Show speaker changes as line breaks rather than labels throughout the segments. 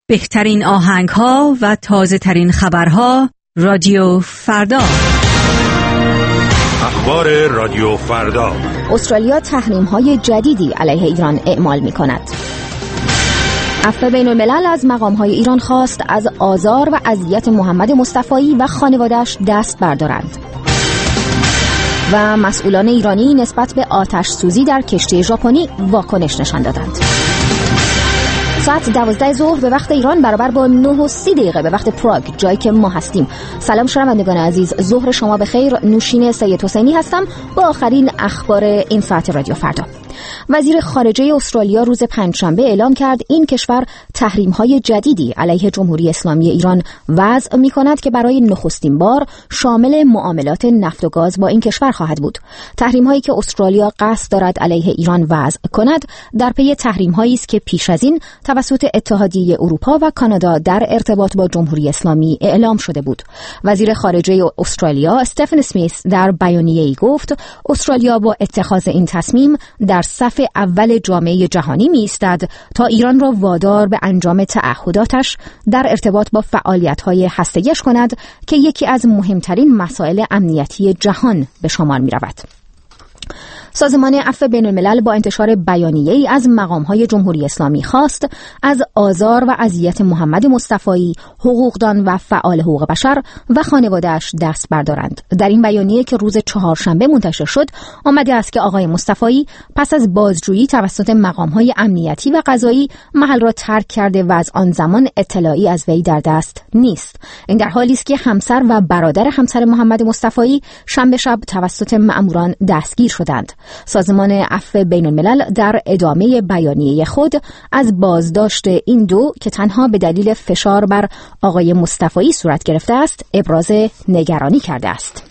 بهترین آهنگ‌ها و تازه‌ترین خبرها رادیو فردا.
اخبار رادیو فردا.
استرالیا تحریم‌های جدیدی علیه ایران اعمال می‌کند. عفو بین الملل از مقام‌های ایران خواست از آزار و اذیت محمد مصطفی و خانواده‌اش دست بردارند. و مسئولان ایرانی نسبت به آتش سوزی در کشتی ژاپنی واکنش نشان دادند. ساعت 12 ظهر به وقت ایران برابر با 9:30 به وقت پراگ، جایی که ما هستیم. سلام شنوندگان عزیز، ظهر شما بخیر. نوشین سید حسینی هستم با آخرین اخبار این ساعت رادیو فردا. وزیر خارجه استرالیا روز پنجشنبه اعلام کرد این کشور تحریم‌های جدیدی علیه جمهوری اسلامی ایران وضع می‌کند که برای نخستین بار شامل معاملات نفت و گاز با این کشور خواهد بود. تحریم‌هایی که استرالیا قصد دارد علیه ایران وضع کند در پی تحریم‌هایی است که پیش از این توسط اتحادیه اروپا و کانادا در ارتباط با جمهوری اسلامی اعلام شده بود. وزیر خارجه استرالیا استفن اسمیث در بیانیه‌ای گفت استرالیا با اتخاذ این تصمیم در صف اول جامعه جهانی می ایستد تا ایران را وادار به انجام تعهداتش در ارتباط با فعالیت‌های هسته‌ایش کند که یکی از مهمترین مسائل امنیتی جهان به شمار می رود. سازمان عفو بین الملل با انتشار بیانیه‌ای از مقام‌های جمهوری اسلامی خواست از آزار و اذیت محمد مصطفی، حقوقدان و فعال حقوق بشر و خانواده‌اش دست بردارند. در این بیانیه که روز چهارشنبه منتشر شد، آمده است که آقای مصطفی پس از بازجویی توسط مقام‌های امنیتی و قضایی محل را ترک کرده و از آن زمان اطلاعی از وی در دست نیست. این در حالی است که همسر و برادر همسر محمد مصطفی شنبه شب توسط مأموران دستگیر شدند. سازمان عفو بین الملل در ادامه بیانیه خود از بازداشت این دو که تنها به دلیل فشار بر آقای مصطفی صورت گرفته است ابراز نگرانی کرده است.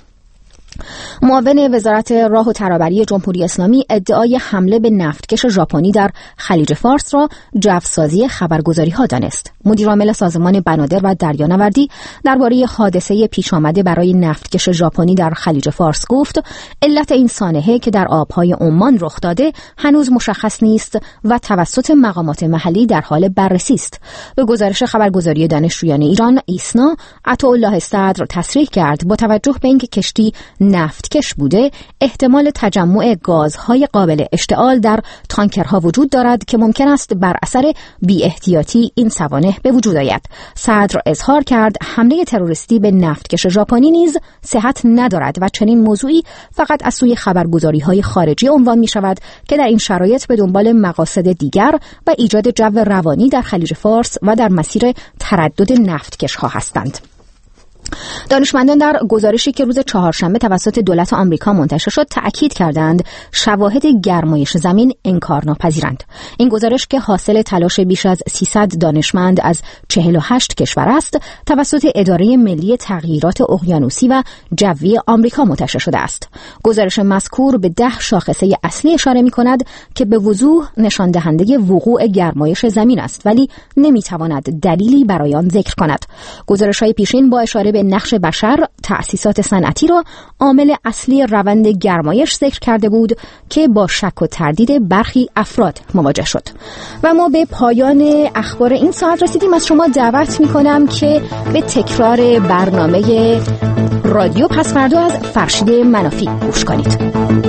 معاون وزارت راه و ترابری جمهوری اسلامی ادعای حمله به نفتکش ژاپنی در خلیج فارس را جوسازی خبرگزاری‌ها دانست. مدیرعامل سازمان بنادر و دریانوردی درباره حادثه پیش آمده برای نفتکش ژاپنی در خلیج فارس گفت علت این سانحه که در آبهای عمان رخ داده هنوز مشخص نیست و توسط مقامات محلی در حال بررسی است. به گزارش خبرگزاری دانشجویان ایران ایسنا، عطاالله صدر تصریح کرد با توجه به اینکه کشتی نفتکش بوده احتمال تجمع گازهای قابل اشتعال در تانکرها وجود دارد که ممکن است بر اثر بی احتیاطی این سوانح به وجود آید. صدر اظهار کرد حمله تروریستی به نفتکش ژاپنی نیز صحت ندارد و چنین موضوعی فقط از سوی خبرگزاری‌های خارجی عنوان می شود که در این شرایط به دنبال مقاصد دیگر و ایجاد جو روانی در خلیج فارس و در مسیر تردد نفتکش‌ها هستند. دانشمندان در گزارشی که روز چهارشنبه توسط دولت آمریکا منتشر شد تأکید کردند شواهد گرمایش زمین انکارناپذیرند. این گزارش که حاصل تلاش بیش از 300 دانشمند از 48 کشور است توسط اداره ملی تغییرات اقیانوسی و جوی آمریکا منتشر شده است. گزارش مذکور به 10 شاخصه اصلی اشاره می‌کند که به وضوح نشان دهنده وقوع گرمایش زمین است ولی نمی‌تواند دلیلی برای آن ذکر کند. گزارش‌های پیشین با اشاره به نقش بشر، تأسیسات صنعتی را عامل اصلی روند گرمایش ذکر کرده بود که با شک و تردید برخی افراد مواجه شد. و ما به پایان اخبار این ساعت رسیدیم. از شما دعوت می‌کنم که به تکرار برنامه رادیو پس فردا از فرشید منافی گوش کنید.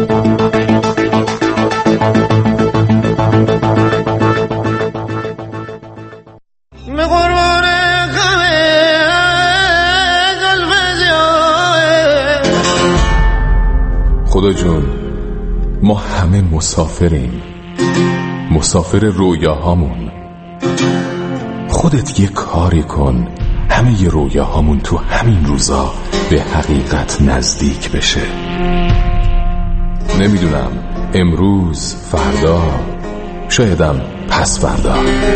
خدا جون، ما همه مسافریم، مسافر رویاهامون. خودت یه کاری کن همه ی رویاهامون تو همین روزا به حقیقت نزدیک بشه. نمیدونم امروز، فردا، شایدم پس فردا.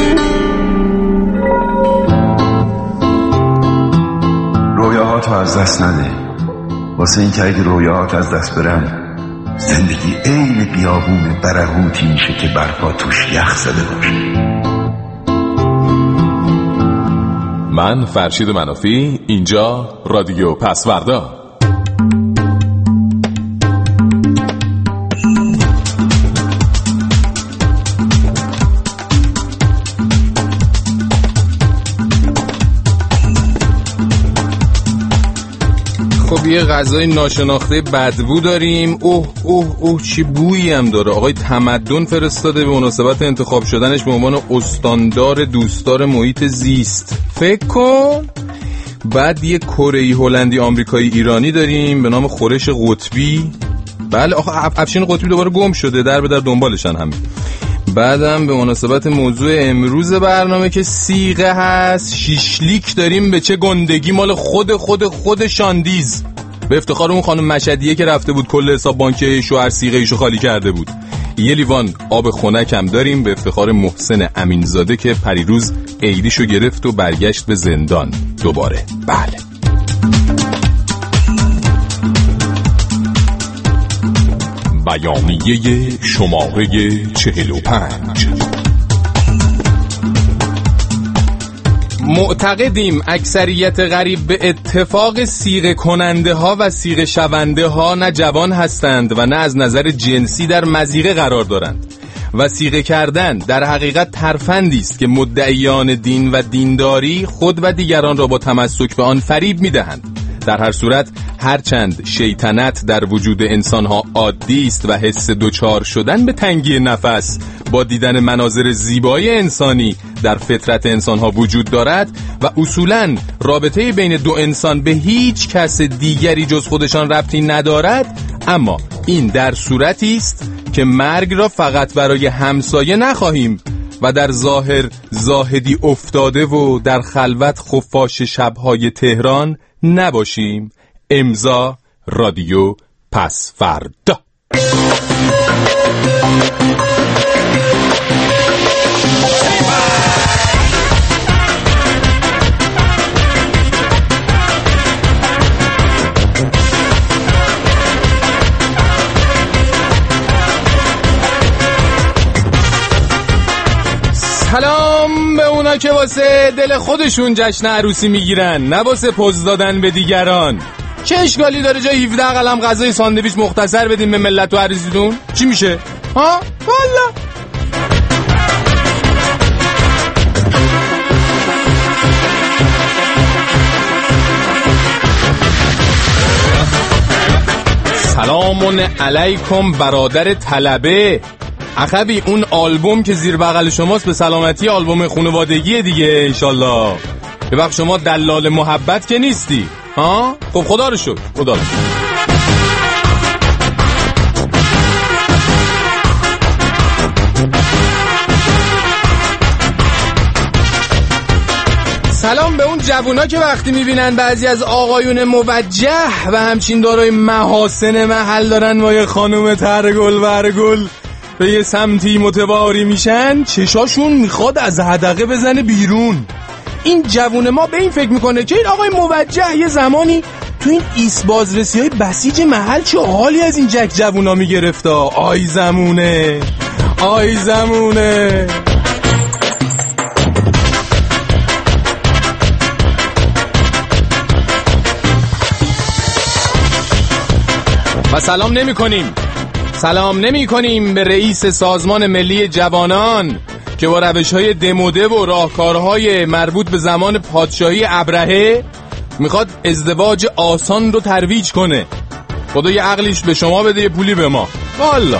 رویاهاتو از دست نده، واسه این که اگه رویاهات از دست برن زندگی عین بیابون برهوتی میشه که برفا توش یخ زده باشه.
من فرشید منافی، اینجا رادیو پس فردا.
خب یه غذای ناشناخته بدبو داریم. اوه چی بویی هم داره. آقای تمدن فرستاده به مناسبت انتخاب شدنش به عنوان استاندار دوستدار محیط زیست. فکر کن. بعد یه کره‌ای، هلندی، آمریکایی، ایرانی داریم به نام خورش قطبی. بله آخه افشین قطبی دوباره گم شده، در به در دنبالشن همین. بعدم به مناسبت موضوع امروز برنامه که سیغه هست، شیشلیک داریم به چه گندگی مال خود شاندیز، به افتخار اون خانم مشهدیه که رفته بود کل حساب بانکی شوهر سیغه ایشو خالی کرده بود. یه لیوان آب خنک هم داریم به افتخار محسن امینزاده که پریروز عیدیشو گرفت و برگشت به زندان دوباره. بله
بیانیه شماره 45.
معتقدیم اکثریت غریب به اتفاق صیغه کننده ها و صیغه شونده ها نه جوان هستند و نه از نظر جنسی در مضیقه قرار دارند و صیغه کردن در حقیقت ترفندی است که مدعیان دین و دینداری خود و دیگران را با تمسک به آن فریب می‌دهند. در هر صورت هرچند شیطنت در وجود انسانها عادی است و حس دوچار شدن به تنگی نفس با دیدن مناظر زیبای انسانی در فطرت انسانها وجود دارد و اصولاً رابطه بین دو انسان به هیچ کس دیگری جز خودشان ربطی ندارد، اما این در صورتی است که مرگ را فقط برای همسایه نخواهیم و در ظاهر زاهدی افتاده و در خلوت خفاش شبهای تهران نباشیم. امضا رادیو پس فردا. سلام به اونا که واسه دل خودشون جشن عروسی میگیرن، نه واسه پوز دادن به دیگران. چه اشکالی داره جای 17 قلم غذای ساندویچ مختصر بدیم به ملت و عروسیتون؟ چی میشه؟ ها؟ والا سلام علیکم برادر طلبه. اخبی اون آلبوم که زیر بغل شماست به سلامتی آلبوم خانوادگی دیگه انشالله. یه وقت شما دلال محبت که نیستی ها؟ خب خدا رو شکر، خدا رو شکر. سلام به اون جوونا که وقتی میبینن بعضی از آقایون موجه و همچین دارای محاسن محل دارن با یه خانوم ترگل برگل به یه سمتی متواری میشن، چشاشون میخواد از حدقه بزنه بیرون. این جوون ما به این فکر میکنه که این آقای موجه یه زمانی تو این ایست بازرسی های بسیج محل چه حالی از این جک جوونا میگرفت. آی زمونه آی زمونه. و سلام نمی کنیم به رئیس سازمان ملی جوانان که با روش‌های دموده و راهکارهای مربوط به زمان پادشاهی ابرهه میخواد ازدواج آسان رو ترویج کنه. خدا یه عقلیش به شما بده، یه پولی به ما. والا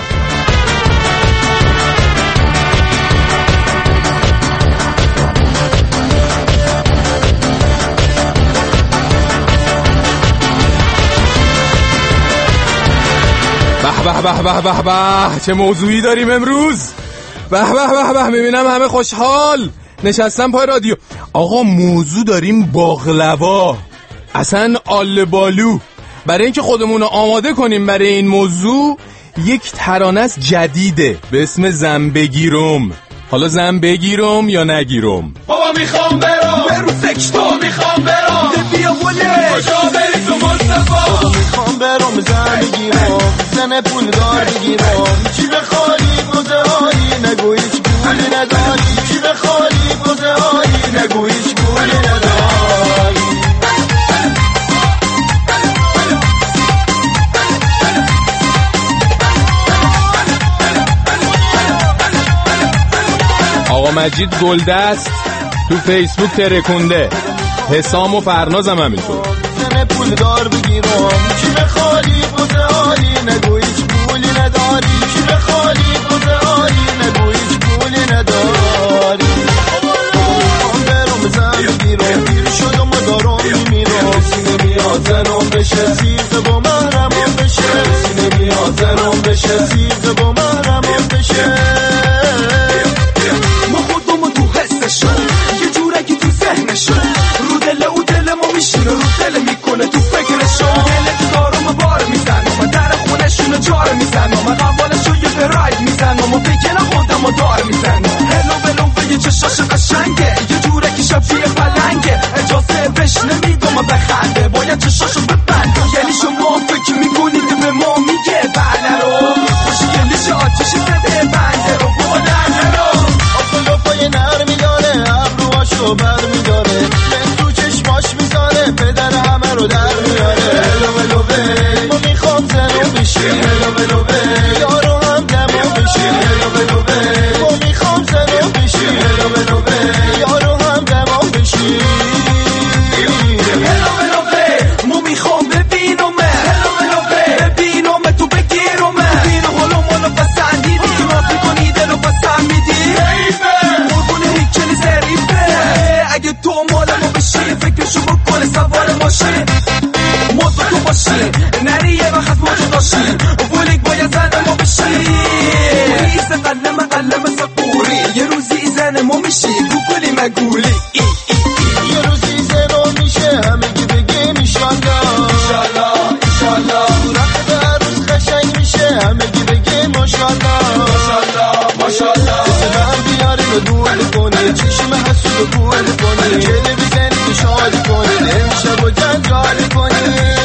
به چه موضوعی داریم امروز. به میبینم همه خوشحال نشستم پای رادیو. آقا موضوع داریم باقلوا، اصلا آل بالو. برای اینکه خودمون رو آماده کنیم برای این موضوع یک ترانه است جدیده به اسم زن بگیرم. حالا زن بگیرم یا نگیرم؟
بابا میخوام برم سکشتا، میخوام برم بیا بوله کجا بری تو مصطفی. بابا میخوام برم زن بگیرم، زن پولدار بگیرم. چی بخواری بوزه هایی نگو هیچ پولی نداری. چی بخواری بوزه هایی نگو هیچ پولی نداری.
آقا مجید گلدست تو فیسبوک ترکونده، حسام و فرنازم همینطور.
زن زن پولدار بگیرم جیب خالی بوده عالی نگو هیچ پولی نداری جیب خالی بوده عالی نگو هیچ پولی نداری برم زن بگیرم دیر شدم و دارم میمیرم سینه میاد زنم بشه زیغ با محرمم بشه سینه میاد زنم بشه زیغ با محرمم بشه ما خودمو تو حسشم یه جورکی تو ذهنشم رو دل او دل ما میشینه رو دل میکنه تو فکرشم دلت دارم بار میزنم در خونشونو جار میزنم قوالشو یه براید میزنم و بگن خودمو دار میزنم هلو بلو بگه چشاش قشنگه یه جورکی شبیه پلنگه اجازه بش نمیدم بخنده باید چشاشو ببند یعنی شما فکر میکنید به ما میگه بله رو خوشگلیش آتیش زده بنده رو بلنده رو آفلو پای نر میداره ابروهاشو بر میداره من تو چشماش میزاره پدر همه رو در میاره هلو بلو بی ما میخوام زنو بشی هلو بلو بی یارو هم دمو بشی هلو بلو بی ما میخوام زنو بشی هلو بلو بی یارو هم دمو بشی هلو بلو بی ما میخوام ببینم هلو بلو بی ببینم تو بگیرم ببینم حالا مالو پسندیدی ما بکنی دلو پسند میدی قربونه هیکلی ظریفه اگه تو مالمو بشی فکرشو بکنه سوار ماشین مد تو باشی نری یه وقت موجود داشی ولیک باید زنمو بشی ریز قلم سقوری یه روزی زنمو میشی گوگلی مگولی یه روزی زنمو میشه همگی بگیم ایشالله ایشالله ایشالله رقب عروس قشنگ میشه همگی بگیم ماشالله ماشالله ماشالله من بیاری رو دور کنه چشم حسود رو گول کنه کلی بزنی که شادی کنه امشب و جنجال کنه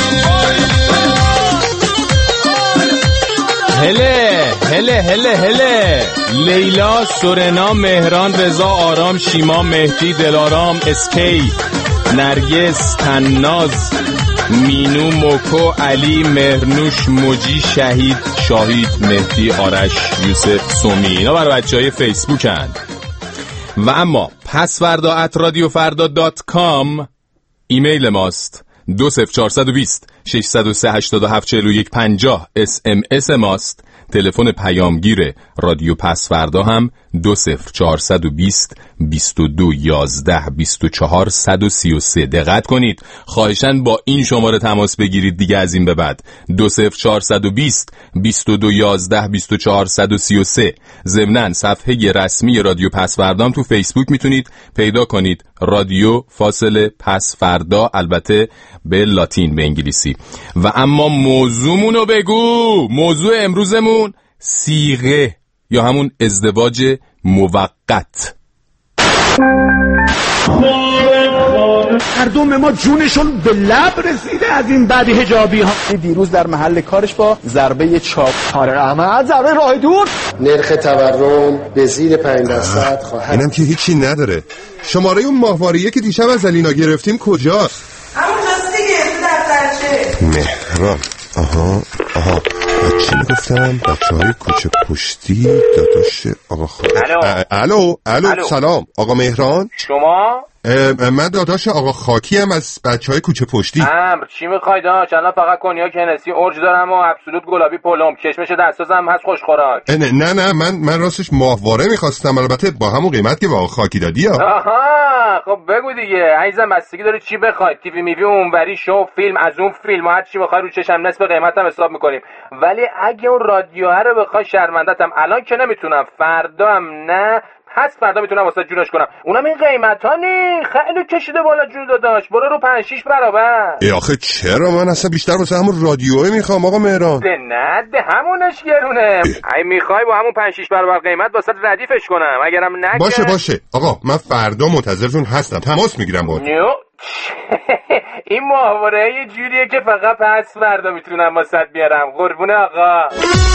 هله لیلا، سورنا، مهران، رضا، آرام، شیما، مهدی، دلارام، اسکی، نرگس، تناز، مینو، موکو، علی، مهرنوش، موجی، شاهید، مهدی، آرش، یوسف، سومی. اینا برای بچهای فیسبوک هست. و اما pasfarda@radiofarda.com ایمیل ماست. 20420 603 87 41 50 SMS ماست. تلفن پیامگیر رادیو پسوردا هم 20420 22 11 24 133. دقت کنید، خواهشاً با این شماره تماس بگیرید دیگه از این به بعد. 20420 22 11 24 133. ضمناً صفحه رسمی رادیو پسوردام تو فیسبوک میتونید پیدا کنید، رادیو فاصله پسوردا، البته به لاتین، به انگلیسی. و اما موضوعمونو بگو. موضوع امروزمون صیغه یا همون ازدواج موقت.
مردم ما جونشون به لب رسیده از این بعد حجابی ها. دیروز در محل کارش با ضربه چاپ احمد ضربه راه دور.
نرخ تورم به زیر 5% خواهد.
اینم که هیچی نداره. شماره اون ماهواریه که دیشب از علینا گرفتیم کجاست؟
همون جاست دیگه تو دفترچه.
مهران. آها چی میگفتم؟ بچه‌های کوچه پشتی داداش آقا خاکی. الو سلام آقا مهران.
شما؟
من داداش آقا خاکی هم از بچه‌های کوچه پشتی.
چی می‌خوای داش؟ الان فقط کنیاک هنسی اورج دارم و ابسولوت گلابی پلم، کشمش دستازم هست خوش خوراک.
نه من راستش ماهواره می‌خواستم، البته با همون قیمت که با آقا خاکی دادی.
آها خب بگو دیگه عزیزم، بستگی داره چی بخوای. تیوی میوی اونوری، شو فیلم، از اون فیلم، هر چی بخوای رو چشم نصف قیمتم حساب می‌کنیم. ولی اگه اون رادیو رو بخوای شرمندتم الان که نمیتونم، فردا هم نه، پس فردا میتونم واسه جونش کنم. اونم این قیمتا نی خیلی کشیده بالا جون داداش. برو رو 5-6 برابر.
آخه چرا؟ من اصلا بیشتر واسه همون رادیوی میخوام آقا مهران.
نه همونش گرونه. ای میخوای با همون 5-6 برابر قیمت واسه ردیفش کنم. اگرم نگه
باشه آقا، من فردا منتظرتون هستم، تماس میگیرم باهات.
این ماهواره یه جوریه که فقط پس فردا میتونم واسه بیارم. قربون آقا.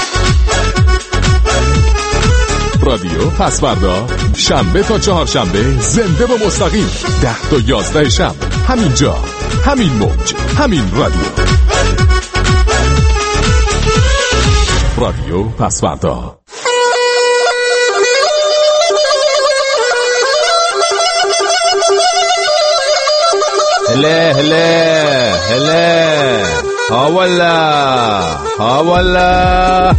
رادیو پسوردا، شنبه تا چهارشنبه، زنده و مستقیم، 10 تا 11 شب، همینجا، همین موج، همین رادیو پسوردا.
هله هله هله ها والا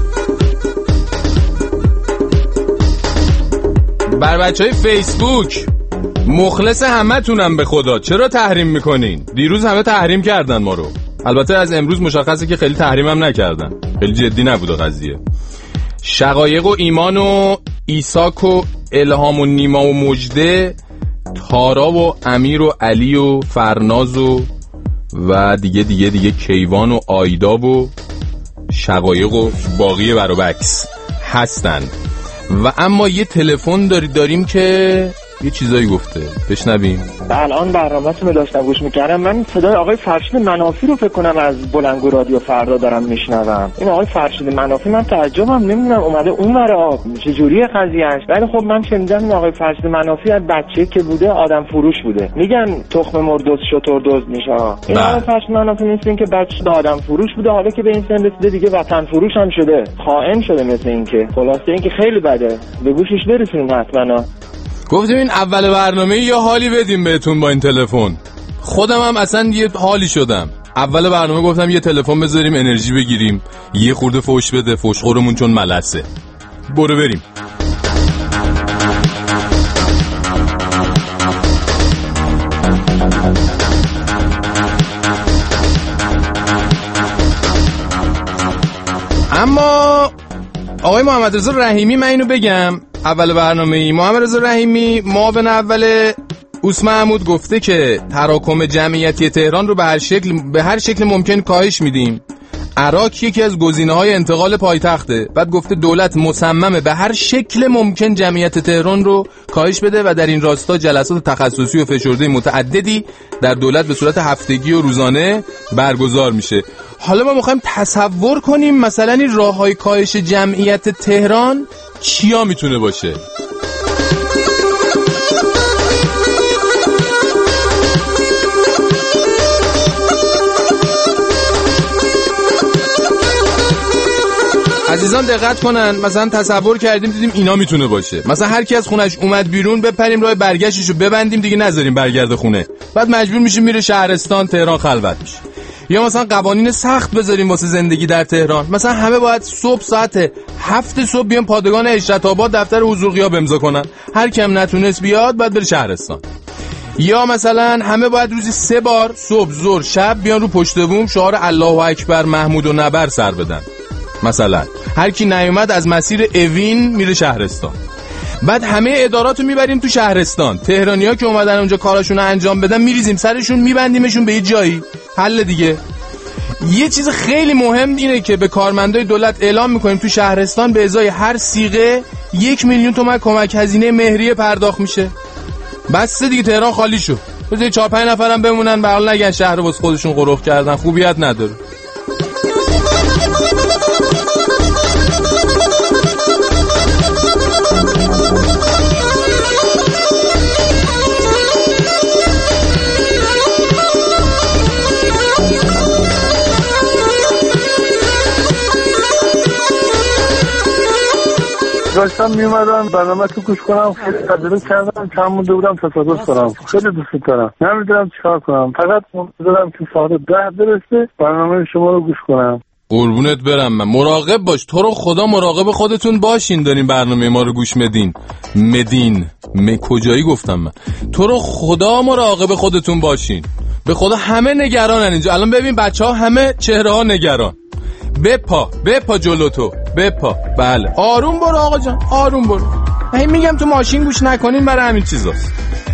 بر بچهای فیسبوک مخلص همه تونم به خدا، چرا تحریم میکنین؟ دیروز همه تحریم کردن ما رو. البته از امروز مشخصه که خیلی تحریم هم نکردن، خیلی جدی نبوده قضیه. شقایق و ایمان و ایساک و الهام و نیما و مجده، تارا و امیر و علی و فرناز و دیگه کیوان و آیدا و شقایق و باقی بروبکس هستن. و اما یه تلفن داریم که یه چیزایی گفته، بشنویم.
الان برنامه‌تون رو داشتم گوش می‌کردم، من صدای آقای فرشید منافی رو فکر کنم از بلندگو رادیو فردا دارم میشنوم. این آقای فرشید منافی من تعجبم، نمیدونم اومده اونور آب چه جوریه قضیه‌اش. ولی خب من شنیدم این آقای فرشید منافی از بچه‌ای که بوده آدم فروش بوده، میگن تخم مرد شتر دزد میشه. این آقای فرشید منافی مثل این که بچه آدم فروش بوده، حالا که به این سن رسیده دیگه وطن فروش هم شده، خائن شده. مثل این که خلاصه این که خیلی بده، به گوشش برسونید حتما.
گفتیم این اول برنامه یه حالی بدیم بهتون با این تلفن. خودم هم اصلا یه حالی شدم. اول برنامه گفتم یه تلفن بذاریم انرژی بگیریم، یه خورده فوش بده، فوشخورمون چون ملسه. برو بریم. اما آقای محمد رضا رحیمی، من اینو بگم اول برنامه محمد رضا رحیمی معاون اول اوس محمود گفته که تراکم جمعیتی تهران رو به هر شکل ممکن کاهش میدیم. عراق یکی از گزینه‌های انتقال پایتخته. بعد گفته دولت مصممه به هر شکل ممکن جمعیت تهران رو کاهش بده و در این راستا جلسات تخصصی و فشرده متعددی در دولت به صورت هفتگی و روزانه برگزار میشه. حالا ما میخوایم تصور کنیم مثلا این راههای کاهش جمعیت تهران چیا میتونه باشه. عزیزان دقت کنن، مثلا تصور کردیم دیدیم اینا میتونه باشه. مثلا هر کی از خونش اومد بیرون بپریم راه برگشتشو ببندیم دیگه نذاریم برگرده خونه، بعد مجبور میشیم میره شهرستان، تهران خلوت میشه. یا مثلا قوانین سخت بذاریم واسه زندگی در تهران، مثلا همه باید صبح ساعت 7 صبح بیان پادگان اشرت آباد دفتر حضور غیاب امضا کنن، هر کیم نتونست بیاد بعد بره شهرستان. یا مثلا همه باید روزی 3 بار صبح ظهر شب بیان رو پشت بوم شعار الله اکبر محمود و نبر سر بدن. مثلا هر کی نیومد از مسیر اوین میره شهرستان. بعد همه اداراتو میبریم تو شهرستان، تهرانی‌ها که اومدن اونجا کاراشونو انجام بدن میریزیم سرشون، میبندیمشون به یه جایی، حل دیگه. یه چیز خیلی مهم اینه که به کارمندای دولت اعلام میکنیم تو شهرستان به ازای هر صیغه 1 میلیون تومان کمک هزینه مهریه پرداخت میشه. بس دیگه تهران خالی شد، بذار 4-5 نفرم بمونن، به حال نگن شهر رو واسه خودشون قرخ کردن، خوبیت نداره.
داشتم میومدم برنامه تو گوش کنم، خیلی تجربه کردم، چند مونده بودم تصادف کنم، خیلی دوست دارم، نمیدونم چیکار کنم، فقط منتظرم که ساعت 10 برسه برنامه شما رو گوش کنم.
قربونت برم. من مراقب باش، تو رو خدا مراقب خودتون باشین، دارین برنامه ما رو گوش مدین کجایی گفتم من؟ تو رو خدا مراقب خودتون باشین، به خدا همه نگرانن اینجا. الان ببین بچه‌ها همه چهره ها نگران. بپا جلو تو بپا. بله آروم برو آقا جان، آروم برو. من میگم تو ماشین گوش نکنین، برای همین چیزاست.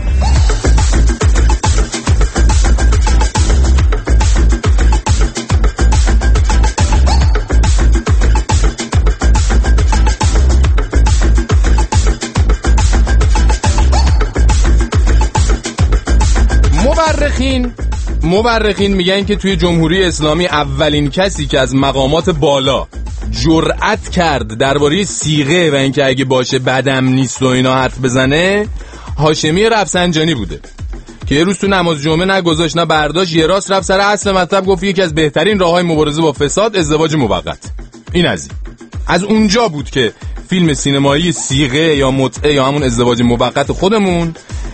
مورخین میگن که توی جمهوری اسلامی اولین کسی که از مقامات بالا جرأت کرد درباره صیغه و اینکه اگه باشه بدم نیست و اینا حرف بزنه هاشمی رفسنجانی بوده که یه روز تو نماز جمعه نگذاشت نه برداشت، یه راست رفت سر اصل مطلب، گفت یکی از بهترین راههای مبارزه با فساد ازدواج موقت. این از اونجا بود که فیلم سینمایی صیغه یا متعه یا همون ازدواج موقت خودمون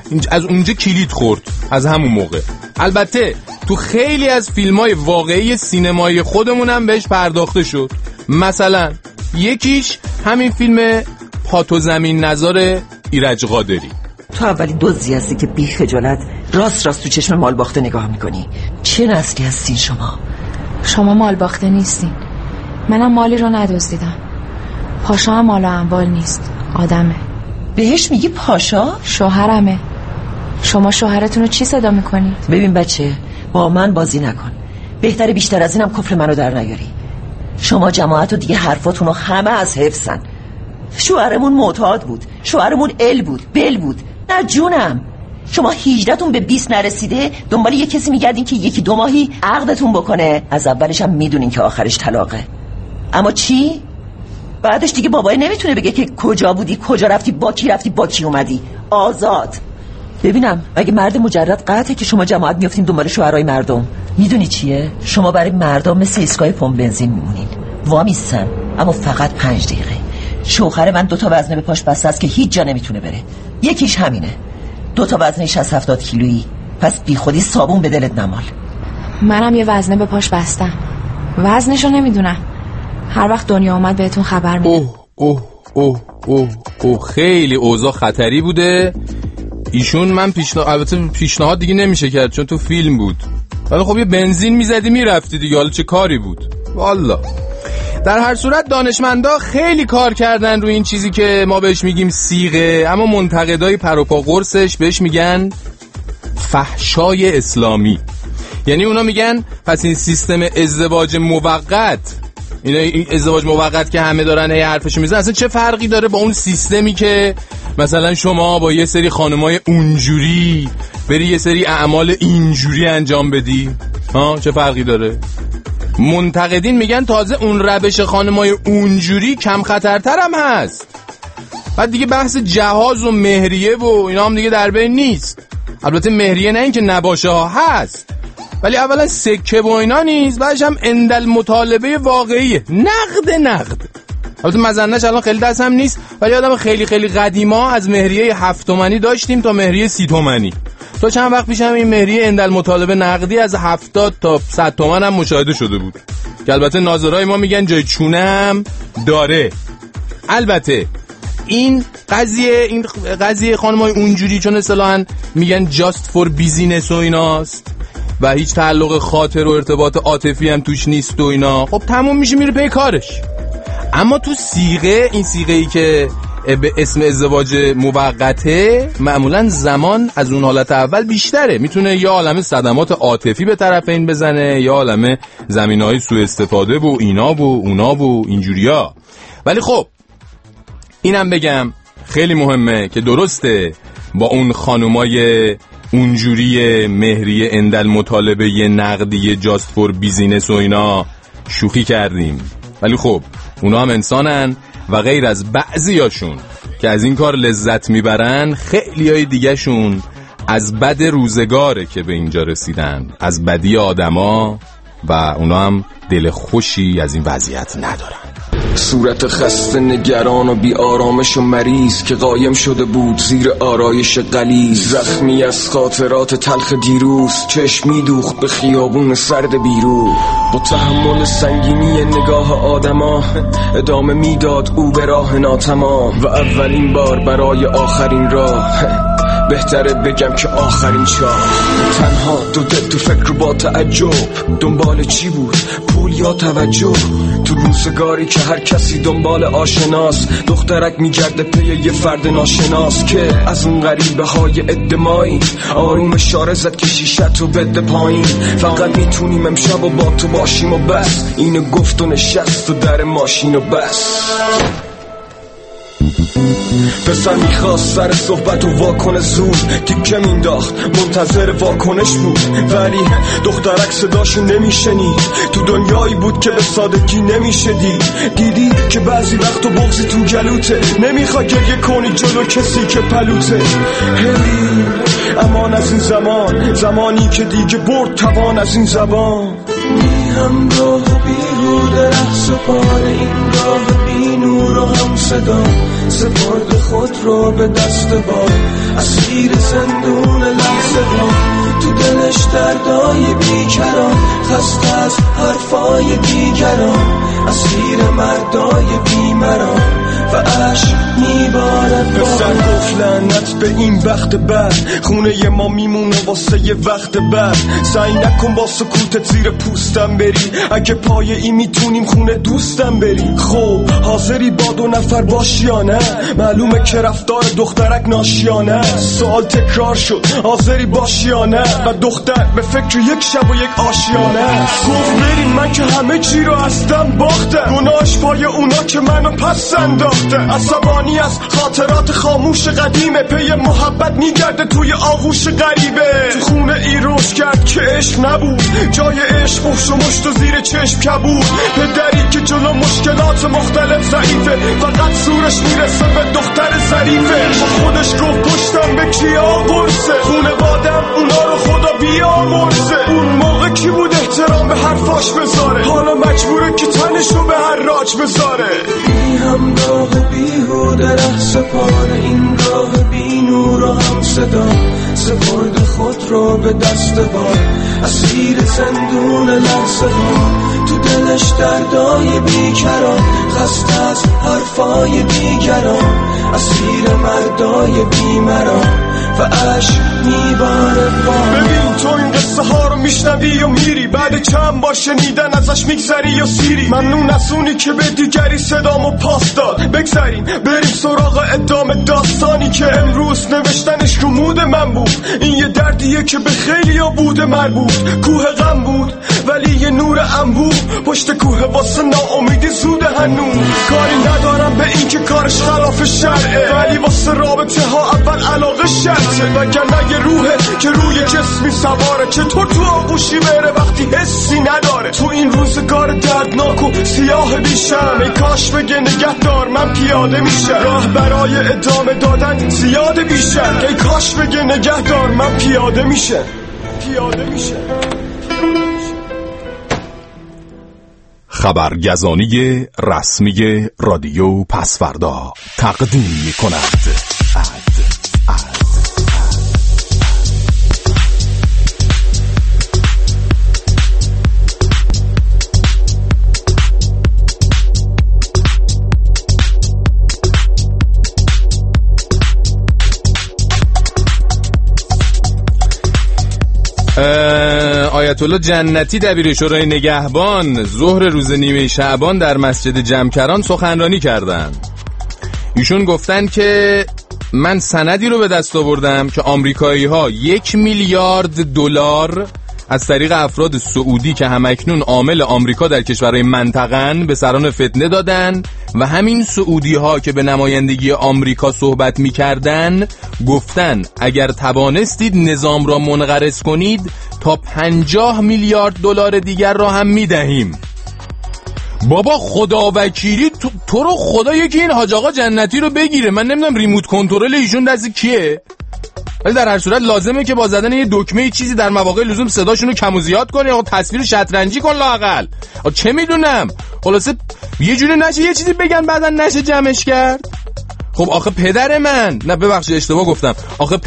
از اونجا کلید خورد، از همون موقع. البته تو خیلی از فیلم‌های واقعی سینمایی خودمون هم بهش پرداخته شد. مثلا یکیش همین فیلم پاتو زمین نزار ایرج قادری.
تو اولی دزدی هستی که بی خجالت راست تو چشم مالباخته نگاه میکنی. چه نسلی هستین شما؟
شما مالباخته نیستین، منم مالی رو ندزدیدم. پاشا هم مال و اموال نیست، آدمه.
بهش میگی پاشا؟
شوهرمه. شما شوهرتون رو چی صدا میکنید؟
ببین بچه، با من بازی نکن. بهتره بیشتر از اینم کفر منو در نیاری. شما جماعت و دیگه حرفاتونو همه از حفظن. شوهرمون معتاد بود، شوهرمون ال بود، بل بود. نه جونم، شما 18تون به 20 نرسیده دنبال یه کسی میگردین که 1-2 ماهی عقدتون بکنه. از اولش هم میدونین که آخرش طلاقه. اما چی؟ بعدش دیگه بابای نمیتونه بگه که کجا بودی، کجا رفتی، با کی رفتی، با کی اومدی. آزاد. ببینم مگه مرد مجرد قطعه که شما جماعت میافتین دنبال شوهرای مردم؟ میدونی چیه؟ شما برای مردم مثل ایستگاه پمپ بنزین میمونین، وامیستن، اما فقط 5 دقیقه. شوهر من 2 تا وزنه به پاش بسته است که هیچ جا نمیتونه بره. یکیش همینه، 2 تا وزنه 60-70 کیلویی. پس بی خودی صابون به دلت نمال.
منم یه وزنه به پاش بستم، وزنشو نمیدونم. هر وقت دنیا اومد بهتون خبر میدم.
اوه خیلی اوضاع خطری بوده. ایشون من پیشنهاد دیگه نمیشه کرد چون تو فیلم بود، ولی خب یه بنزین میزدی میرفتی دیگه، حالا چه کاری بود والا. در هر صورت دانشمندا خیلی کار کردن روی این چیزی که ما بهش میگیم صیغه، اما منتقدای پروپا قرصش بهش میگن فحشای اسلامی. یعنی اونا میگن پس این سیستم ازدواج موقت، این ازدواج موقت که همه دارن هی حرفشو میزنن، اصلا چه فرقی داره با اون سیستمی که مثلا شما با یه سری خانمای اونجوری بری یه سری اعمال اینجوری انجام بدی؟ ها چه فرقی داره؟ منتقدین میگن تازه اون روش خانمای اونجوری کم خطرتر هم هست. بعد دیگه بحث جهاز و مهریه و اینا هم دیگه در بین نیست. البته مهریه نه این که نباشه ها هست، ولی اولا سکه و اینا نیست، بعدش هم اندل مطالبه واقعیه، نقد. البته مزنش الان خیلی دست هم نیست، ولی آدم خیلی قدیما از مهریه 7 تومانی داشتیم تا مهریه 30 تومانی. تا چند وقت پیش هم این مهریه اندل مطالبه نقدی از 70 تا 100 تومان هم مشاهده شده بود که البته ناظرای ما میگن جای چونم داره. البته این قضیه خانمای اونجوری چون اصطلاحاً میگن جاست فور بیزینس و ایناست و هیچ تعلق خاطر و ارتباط عاطفی هم توش نیست و اینا، خب تموم میشه میره پی کارش. اما تو این صیغه‌ای که به اسم ازدواج موقته معمولا زمان از اون حالت اول بیشتره، میتونه یا عالمه صدمات عاطفی به طرفین بزنه یا عالمه زمینه‌های سوء استفاده و اینا و اونا و اینجوریا. ولی خب اینم بگم خیلی مهمه که درسته با اون خانومای اونجوری مهریه اندل مطالبه یه نقدی جاست فور بیزینس و اینا شوخی کردیم، ولی خب اونا هم انسانن و غیر از بعضیاشون که از این کار لذت میبرن، خیلی های دیگه شون از بد روزگاره که به اینجا رسیدن، از بدی آدما، و اونا هم دل خوشی از این وضعیت ندارن.
صورت خسته نگران و بی آرامش و مریض که قایم شده بود زیر آرایش غلیظ، زخمی از خاطرات تلخ دیروز، چشم میدوخت به خیابون سرد بیروح. با تحمل سنگینی نگاه آدما ادامه میداد او به راه ناتمام، و اولین بار برای آخرین راه بهتره بگم که آخرین چاه. تنها دو دل تو فکر با تعجب، دنبال چی بود؟ پول یا توجه؟ تو روزگاری که هر کسی دنبال آشناس، دخترک میگرده پی یه فرد ناشناس که از اون غریبه های ادمایی آروم اشاره زد که شیشتو بده پایین. فقط میتونیم امشب و با تو باشیم و بس، اینو گفت و نشست و در ماشین و بس. پسر میخواست سر صحبت و واکنه زود تیکه مینداخت، منتظر واکنش بود، ولی دخترک صداشو نمیشنید. تو دنیایی بود که به سادگی نمیشه دیدی که بعضی وقت و بغضی تو گلوته، نمیخوای گریه کنی جلو کسی که پلوته. هلی امان از این زمانی که دیگه برد توان از این زبان. بی همراه و بیهوده رقص پاره این راه، بی نور و هم صدا، سپرد خود رو به دست باد. اسیر زندون لحظه ها، تو دلش دردای بیکران، خسته از حرفای دیگران، اسیر مردای بیمران و عشق میباره. پسر گفت لعنت به این وقت بعد، خونه ما میمونه واسه یه وقت بعد. سعی نکن با سکوتت زیر پوستم بری، اگه پایه‌ای میتونیم خونه دوستم بری. خب حاضری با 2 نفر باشی یا نه؟ معلومه که رفتار دخترک ناشیانه. سوال تکرار شد حاضری باشی یا نه؟ و دختر به فکر یک شب و یک آشیانه. گفت بریم من که همه چی رو هستم باختم، گناهش پای اونا که منو پس انداخته. عصبانی از خاطرات خاموش قدیمه، پی محبت میگرده توی آغوش غریبه. تو خونه ای روز کرد که عشق نبود، جای عشق افش و مشت و زیر چشم کبود. پدری که جلو مشکلات مختلف ضعیفه، فقط سورش میرسه به دختر ظریفه. خودش گفت پشتم به کیا قرصه، خونوادم اونا رو خدا بیامرزه. اون موقع کی بود احترام به حرفاش بذاره، حالا مجبوره که تنشو به هر راج بذاره. بی همراه و بیهوده ره سپار این راه بی نور و هم صدا، سپرد خود رو به دست بار، اسیر زندون لحظه ها، تو دلش دردای بیکران، خسته از حرفای دیگران، اسیر مردای بیمران و عشق میباره. ببین تو این قصه ها رو میشنوی و میری، بعد چند بار شنیدن ازش میگذری و سیری. ممنون از اونی که به دیگری صدامو پاس داد. بگذاریم بریم سراغ ادامه داستانی که امروز نوشتنش رو مود من بود. این یه دردیه که به خیلی ها بوده مربوط. کوه غم بود ولی یه نور انبوه، پشت کوه واسه ناامیدی زوده هنوز. کاری ندارم به این که کارش خلاف شرعه، ولی واسه رابطه ها اول علاقه شرطه. وگرنه یه روحه که روی جسمی سواره، چطور تو آغوشی بره وقتی حسی نداره. تو این روزگار دردناک و سیاه بیشم، ای کاش بگه نگهدار من پیاده میشم. راه برای ادامه دادن زیاده بیشم، ای کاش بگه نگهدار من پیاده میشم.
خبرگزانی رسمی رادیو پسفردا تقدیم می‌کند.
آیت الله جنتی دبیر شورای نگهبان ظهر روز نیمه شعبان در مسجد جمکران سخنرانی کردند. ایشون گفتن که من سندی رو به دست آوردم که آمریکایی‌ها 1 میلیارد دلار از طریق افراد سعودی که همکنون عامل آمریکا در کشورهای منطقه‌اند به سران فتنه دادن و همین سعودی‌ها که به نمایندگی آمریکا صحبت می‌کردن گفتن اگر توانستید نظام را منقرض کنید تا 50 میلیارد دلار دیگر را هم می‌دهیم. بابا خدا وکیلی تو رو خدا یکی این حاج آقا جنتی رو بگیره. من نمیدونم ریموت کنترل ایشون دست کیه، ولی در هر صورت لازمه که با زدن یه دکمه چیزی در مواقع لزوم صداشون رو کم و زیاد کنه یا تصویر شطرنجی کن لااقل. چه میدونم، خلاصه یه جوری نشه یه چیزی بگن بعدن نشه جمعش کرد. خب آخه پدر من، نه ببخشید اشتباه گفتم، آخه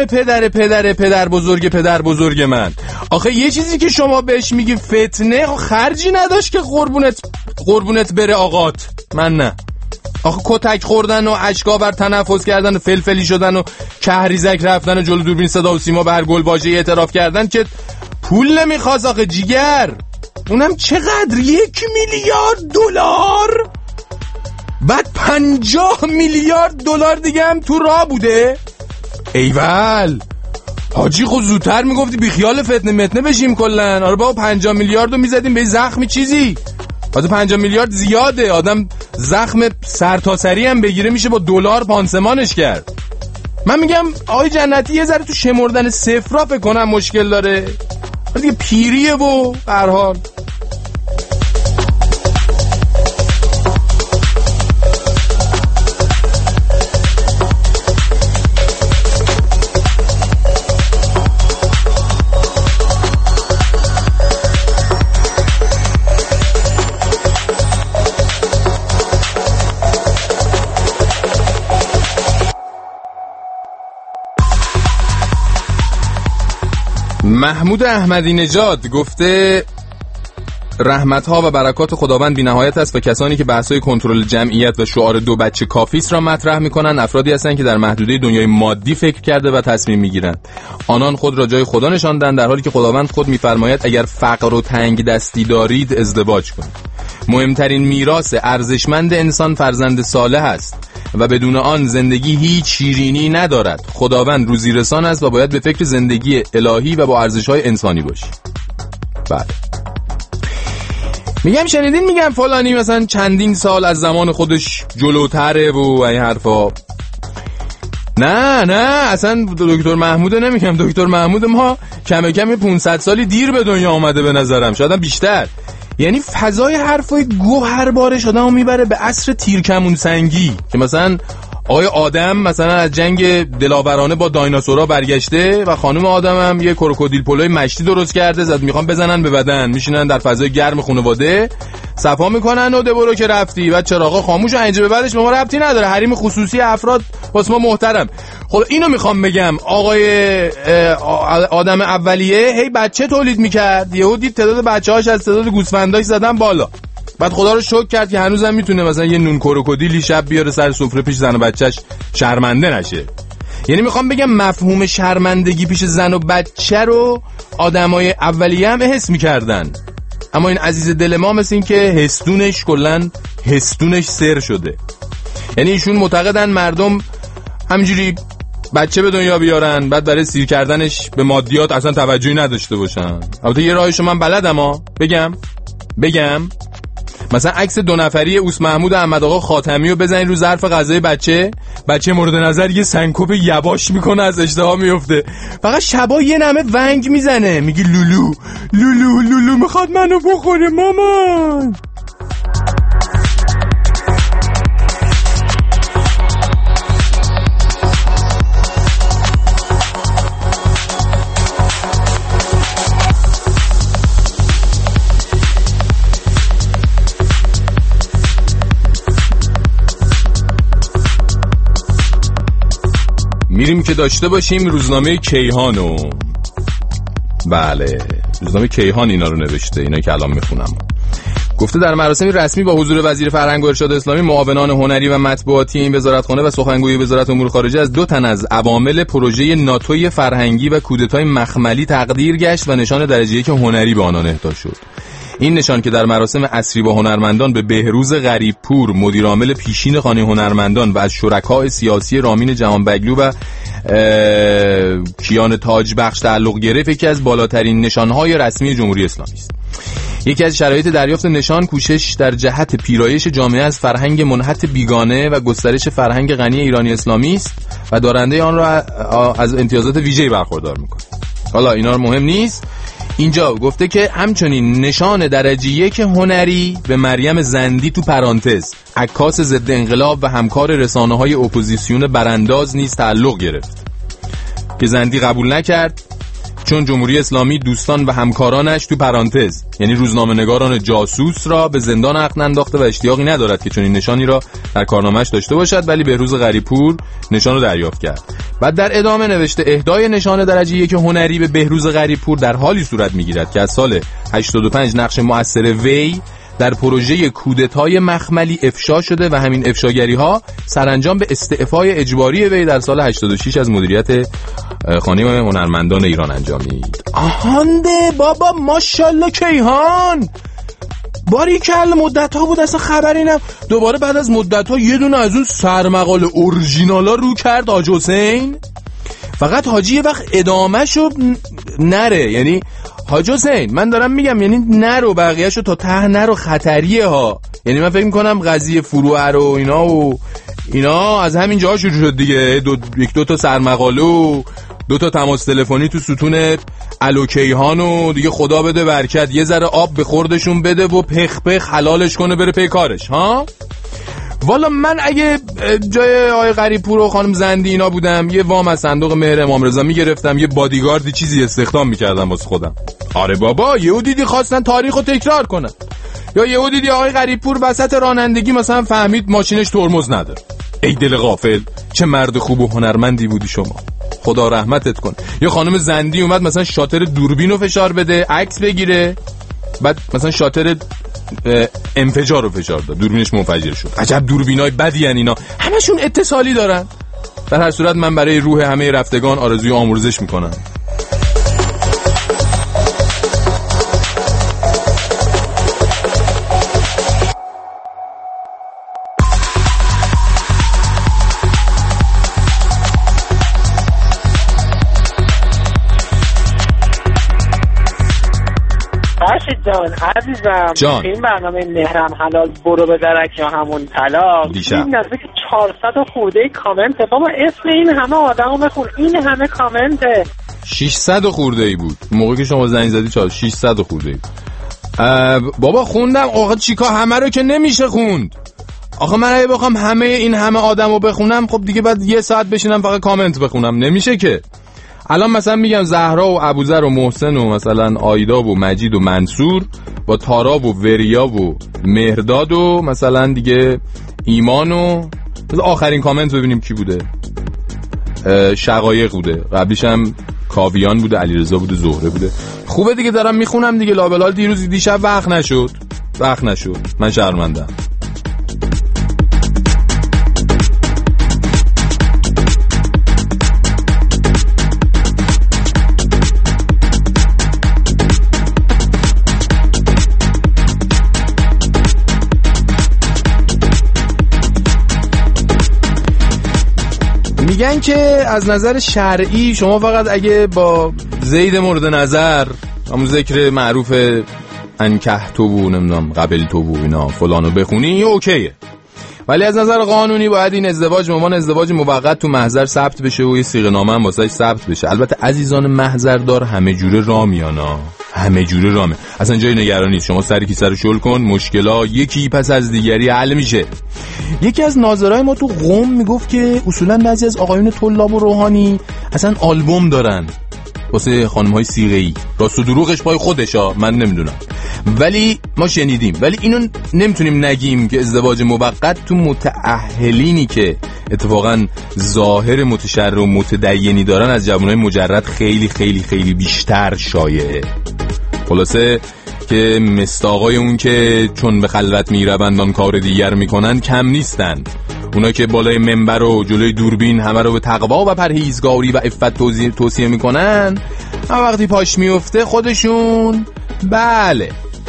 پدر بزرگ من، آخه یه چیزی که شما بهش میگی فتنه خرجی نداشت که قربونت بره آقات. من نه. آخه کتک خوردن و اشکاور تنفس کردن و فلفلی شدن و کهریزک رفتن و جلو دوربین صدا و سیما به هر گلواژه اعتراف کردن که پول نمیخواست آخه جیگر. اونم چقدر؟ 1 میلیارد دلار. بعد 50 میلیارد دلار دیگه هم تو راه بوده. ایول حاجی خود زودتر میگفتی بیخیال فتنه متنه بشیم کلن. آره بابا 50 میلیارد رو میزدیم به زخمی چیزی. بعد 50 میلیارد زیاده، آدم زخم سرتاسری هم بگیره میشه با دلار پانسمانش کرد. من میگم آقای جنتی یه ذره تو شمردن صفرا فکر کنم مشکل داره دیگه، پیریه و به هر حال. محمود احمدی نژاد گفته رحمت‌ها و برکات خداوند بی‌نهایت است و کسانی که بحث‌های کنترل جمعیت و شعار 2 بچه کافیست را مطرح می‌کنند افرادی هستند که در محدوده دنیای مادی فکر کرده و تصمیم می‌گیرند. آنان خود را جای خدا نشاندند در حالی که خداوند خود می‌فرماید اگر فقر و تنگ دستی دارید ازدواج کنید. مهمترین میراث ارزشمند انسان فرزند صالح است و بدون آن زندگی هیچ شیرینی ندارد. خداوند روزی رسان است و باید به فکر زندگی الهی و با ارزش‌های انسانی باشی. بله. میگم شنیدین میگم فلانی مثلا چندین سال از زمان خودش جلوتره و این حرفا. نه اصلا دکتر محمود نمیگم. دکتر محمود ما کم کم 500 سالی دیر به دنیا آمده به نظرم، شاید بیشتر. یعنی فضای حرفای گوهربارش آدمو میبره به عصر تیرکمون سنگی که مثلا آقای آدم مثلا از جنگ دلاورانه با دایناسورا برگشته و خانم آدم هم یه کروکودیل پلوی مشتی درست کرده، زد میخوان بزنن به بدن، میشینن در فضای گرم خانواده صفا میکنن و دبرو که رفتی و چراغا خاموش و اینجا به بعدش به ما ربطی نداره، حریم خصوصی افراد واسه ما محترم. خب اینو میخوام بگم آقای آدم اولیه هی بچه تولید میکرد، یهو دید تعداد بچه‌هاش از تعداد گوسفنداش زدن بالا، بعد خدا رو شکر کرد که هنوزم میتونه مثلا یه نون کروکودیلی شب بیاره سر سفره پیش زن و بچهش شرمنده نشه. یعنی میخوام بگم مفهوم شرمندگی پیش زن و بچه رو آدمای اولیه هم حس میکردن، اما این عزیز دل ما مثل این که هستونش کلن هستونش سر شده. یعنی ایشون معتقدن مردم همینجوری بچه به دنیا بیارن بعد برای سیر کردنش به مادیات اصلا توجهی نداشته باشن. البته یه راهشو من بلدم بگم مثلا عکس 2 نفری اوس محمود احمد آقا خاتمی رو بزنین رو ظرف غذای بچه مورد نظر یه سنکوپ یواش میکنه، از اشتها میفته، فقط شبا یه نمه ونگ میزنه میگی لولو لولو لولو میخواد منو بخوره مامان. میریم که داشته باشیم روزنامه کیهانو. بله روزنامه کیهان اینا رو نوشته، اینا که الان میخونم. گفته در مراسمی رسمی با حضور وزیر فرهنگ و ارشاد اسلامی، معاونان هنری و مطبوعاتی این وزارتخانه و سخنگوی وزارت امور خارجه از 2 تن از عوامل پروژه ناتوی فرهنگی و کودتای مخملی تقدیر گشت و نشان درجه 1 هنری به آنان اهدا شد. این نشان که در مراسم عصری با هنرمندان به بهروز غریبپور مدیر عامل پیشین خانه هنرمندان و از شرکای سیاسی رامین جهانبگلو و کیان تاج بخش تعلق گرفت، یکی از بالاترین نشانهای رسمی جمهوری اسلامی است. یکی از شرایط دریافت نشان کوشش در جهت پیرایش جامعه از فرهنگ منحط بیگانه و گسترش فرهنگ غنی ایرانی اسلامی است و دارنده آن را از امتیازات ویژه‌ای برخوردار می‌کند. حالا اینا مهم نیست. اینجا گفته که همچنین نشان درجه 1 هنری به مریم زندی تو پرانتز عکاس ضد انقلاب و همکار رسانه‌های اپوزیسیون برانداز نیز تعلق گرفت که زندی قبول نکرد چون جمهوری اسلامی دوستان و همکارانش تو پرانتز یعنی روزنامه‌نگاران جاسوس را به زندان عقد انداخته و اشتیاقی ندارد که چون این نشانی را در کارنامه‌اش داشته باشد، ولی بهروز غریبپور نشان را دریافت کرد. بعد در ادامه نوشته اهدای نشان درجه 1 هنری به بهروز غریبپور در حالی صورت می‌گیرد که از سال 85 نقش مؤثر وی در پروژه کودتای مخملی افشا شده و همین افشاگری‌ها سرانجام به استعفای اجباری وی در سال 86 از مدیریت خانه هنرمندان ایران انجامید. آهانده بابا ماشاءالله کیهان باریکل، مدت‌ها بود اصلا خبری نم. دوباره بعد از مدت‌ها یه دونه از اون سرمقاله اورجینالا رو کرد حاج حسین. فقط حاجی یه وقت ادامه‌شو نره، یعنی حاج حسین من دارم میگم یعنی نرو بقیه‌شو تا ته نرو، خطریه ها. یعنی من فکر می‌کنم قضیه فروع رو اینا از همین جاها شروع شد دیگه. یک دو تا سرمقاله و 2 تا تماس تلفنی تو ستون الوکیهان و دیگه خدا بده برکت، یه ذره آب به خوردشون بده و پخ حلالش کنه بره پی کارش ها. والا من اگه جای آقای غریبپور و خانم زندی اینا بودم یه وام از صندوق مهر امام رضا میگرفتم، یه بادیگاردی چیزی استخدام میکردم واسه خودم. آره بابا یهو دیدی خواستن تاریخو تکرار کنن، یا یهو دیدی آقای غریبپور وسط رانندگی مثلا فهمید ماشینش ترمز نداره. ای دل غافل، چه مرد خوب و هنرمندی بودی شما. خدا رحمتت کن. یه خانم زندی اومد مثلا شاتر دوربین رو فشار بده عکس بگیره، بعد مثلا شاتر انفجار رو فشار داد، دوربینش منفجر شد. عجب دوربینای بدی ان اینا، همشون اتصالی دارن. در هر صورت من برای روح همه رفتگان آرزوی آمرزش میکنم.
جان عزیزم، این برنامه مهرم حلال برو به درک یا همون طلاق این نزدیک 400 خورده کامنت. بابا اسم این همه آدمو بخون، این همه کامنته.
600 خورده ای بود موقعی که شما زنگ زدی. 600 خورده ای بابا خوندم. آقا چیکار همه رو که نمیشه خوند. آخه من اگه بخوام همه آدمو بخونم خب دیگه بعد یه ساعت بشینم فقط کامنت بخونم، نمیشه که. الان مثلا میگم زهرا و ابوذر و محسن و مثلا آیدا و مجید و منصور با تارا و وریا و مهرداد و مثلا دیگه ایمان و آخرین کامنت ببینیم کی بوده. شقایق بوده، قبلیش هم کاویان بوده، علیرضا بوده، زهره بوده. خوبه دیگه دارم میخونم دیگه. لابلال دیشب وقت نشد. من شرمندم. میگن که از نظر شرعی شما فقط اگه با زید مورد نظر همون ذکر معروف انکحتو و نمیدونم قبلتو و اینا فلانو بخونی اوکیه، ولی از نظر قانونی باید این ازدواج عنوان ازدواج موقت تو محضر ثبت بشه و یه صیغه نامه هم واسش ثبت بشه. البته عزیزان محضردار همه جوره رامیانا، همه جوره رامه، اصلا جای نگرانی نیست. شما سری کیسه رو شل کن، مشکلا یکی پس از دیگری حل میشه. یکی از ناظرای ما تو قم میگفت که اصولا بعضی از آقایون طلاب و روحانی اصلا آلبوم دارن واسه خانم‌های صیغه‌ای. راست و دروغش پای خودشا، من نمیدونم، ولی ما شنیدیم. ولی اینو نمیتونیم نگیم که ازدواج موقت تو متأهلینی که اتفاقا ظاهر متشرع و متدینی دارن از جوانای مجرد خیلی خیلی خیلی بیشتر شایعه. خلاصه که مستاقای اون که چون به خلوت میروند کار دیگر میکنن کم نیستن. اونا که بالای منبر و جلوی دوربین همه رو به تقوا و پرهیزگاری و عفت توصیه میکنن، اما وقتی پاش میفته خودشون بله.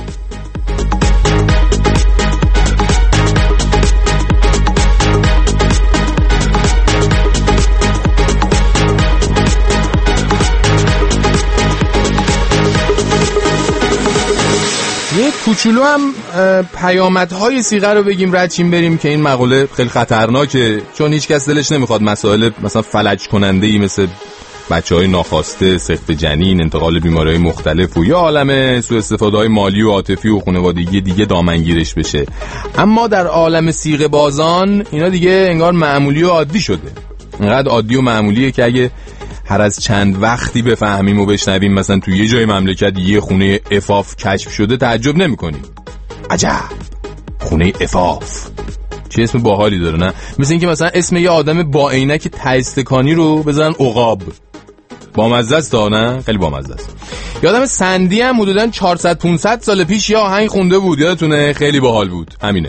یه کوچولو هم پیامدهای صیغه رو بگیم ردشیم بریم که این مقوله خیلی خطرناکه، چون هیچ کس دلش نمیخواد مسائل مثلا فلج کننده‌ای مثل بچه‌های ناخواسته، سقط جنین، انتقال بیماری‌های مختلف و یا عالم سوء استفاده‌های مالی و عاطفی و خانوادگی دیگه دامنگیرش بشه. اما در عالم صیغه بازان اینا دیگه انگار معمولی و عادی شده. انقدر عادی و معمولیه که اگه هر از چند وقتی بفهمیم و بشنویم مثلا توی یه جای مملکت یه خونه عفاف کشف شده تعجب نمی‌کنیم. عجب، خونه عفاف چه اسم باحالی داره نه؟ مثل اینکه مثلا اسم یه آدم با عینک تایستکانی رو بزنن عقاب. بامزه است نه؟ خیلی بامزه است. یادم سندی هم حدوداً 400 500 سال پیش یه آهنگ خونده بود، یادتونه؟ خیلی باحال بود. همینه.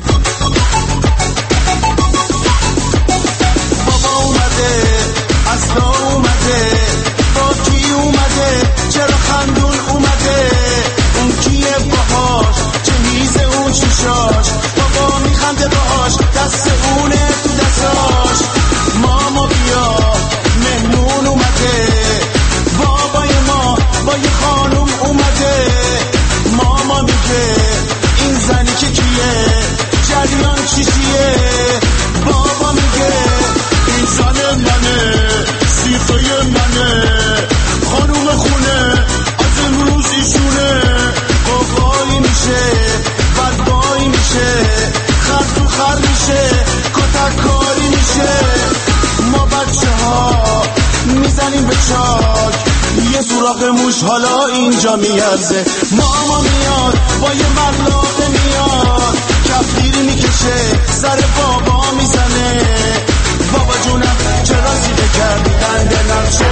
بابا اومده، اصلا اومده، با کی اومده، چرا خندون اومده، اون کیه باهاش، چه میزه اون چشاش، بابا میخنده باهاش، دست اونه تو دستاش، ماما بیا مهمون اومده، بابای ما با یه خانوم اومده، ماما میگه این زنی که کیه، جریان چیزیه، بابا میگه این زن منه، سیخه منه، خانوم خونه از امروز ایشونه، قوقایی میشه بدبایی میشه، خر تو خر میشه، کتککاری میشه، ما بچه ها میزنیم به چاک، یه سوراخ موش حالا اینجا میارزه، ماما میاد با یه ملاقه میاد، کفگیر میکشه سر بابا میزنه، بابا جونم چرا سیده رسیده کردی قند نقشه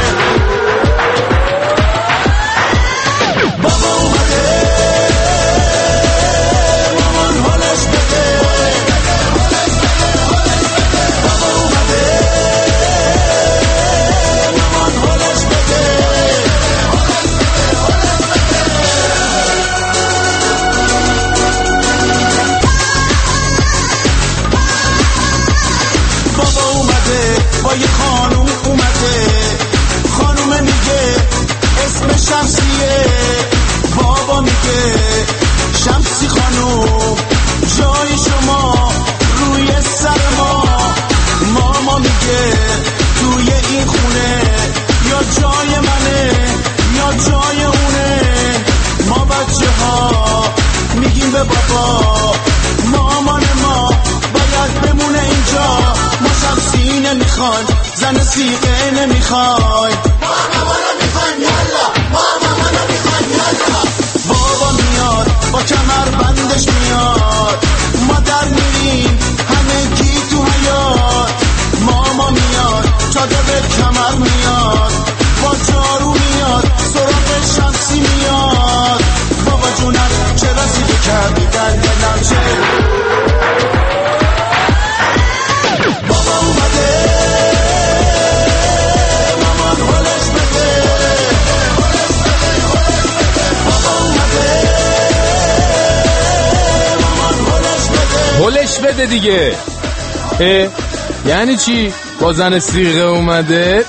بابا اومده مامان حالش بده بابا اومده مامان حالش بده بابا اومده با یه خانوم اومده خانومه میگه اسم شمسیه بابا میگه شمسی خانوم جای شما روی سر ما ماما میگه توی این خونه یا جای منه یا جای اونه ما بچه ها میگیم به بابا مامان ما باید بمونه اینجا ما شمسی نمیخوایم زن سیغه نمیخوایم ماما میخوایم یالا ماما میخوایم یالا بابا میاد با کمر بندش میاد ما در میریم همگی تو حیات ماما میاد چادر کمر میاد با جارو میاد سراغ شمسی میاد بابا جونم چه رسیده کردی قند نقشه بابا اومده مامان حالش بده بابا اومده مامان حالش
هلش
بده
بده دیگه. یعنی چی؟ با زن سیغه اومده.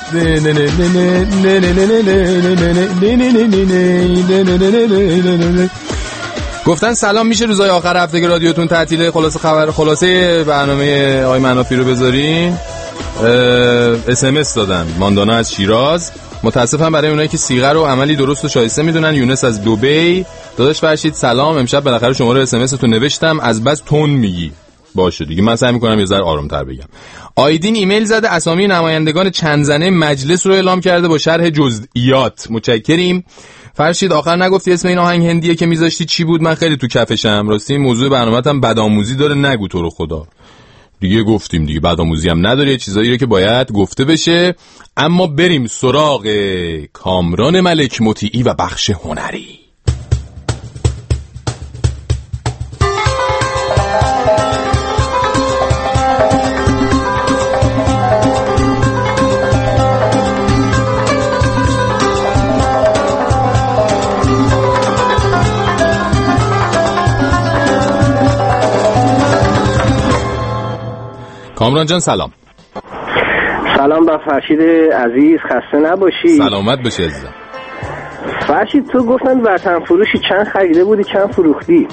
گفتن سلام میشه روزای آخر هفته که رادیوتون تعطیله خلاصه برنامه آقای منافی رو بذارین. SMS دادن ماندانا از شیراز. متاسفم برای اونایی که صیغه رو عملی درست و شایسته میدونن. یونس از دبی. داداش فرشید سلام، امشب بالاخره شما رو SMS تو نوشتم، از بس تون میگی. باشه دیگه من سعی میکنم یه ذره آرومتر بگم. آیدین ایمیل زده اسامی نمایندگان چند زنه مجلس رو اعلام کرده با شرح جزئیات. متشکریم. فرشید آخر نگفتی اسم این آهنگ هندیه که میذاشتی چی بود؟ من خیلی تو کفشم. راستی موضوع برنامه‌تم بدآموزی داره، نگو تو رو خدا. دیگه گفتیم دیگه بدآموزی هم نداره، چیزایی که باید گفته بشه. اما بریم سراغ کامران ملک مطیعی و بخش هنری. کامران جان سلام.
سلام با فرشید عزیز، خسته نباشی.
سلامت باشی عزیزم.
فرشید تو گفتن وطن فروشی، چند خریده بودی چند فروختی؟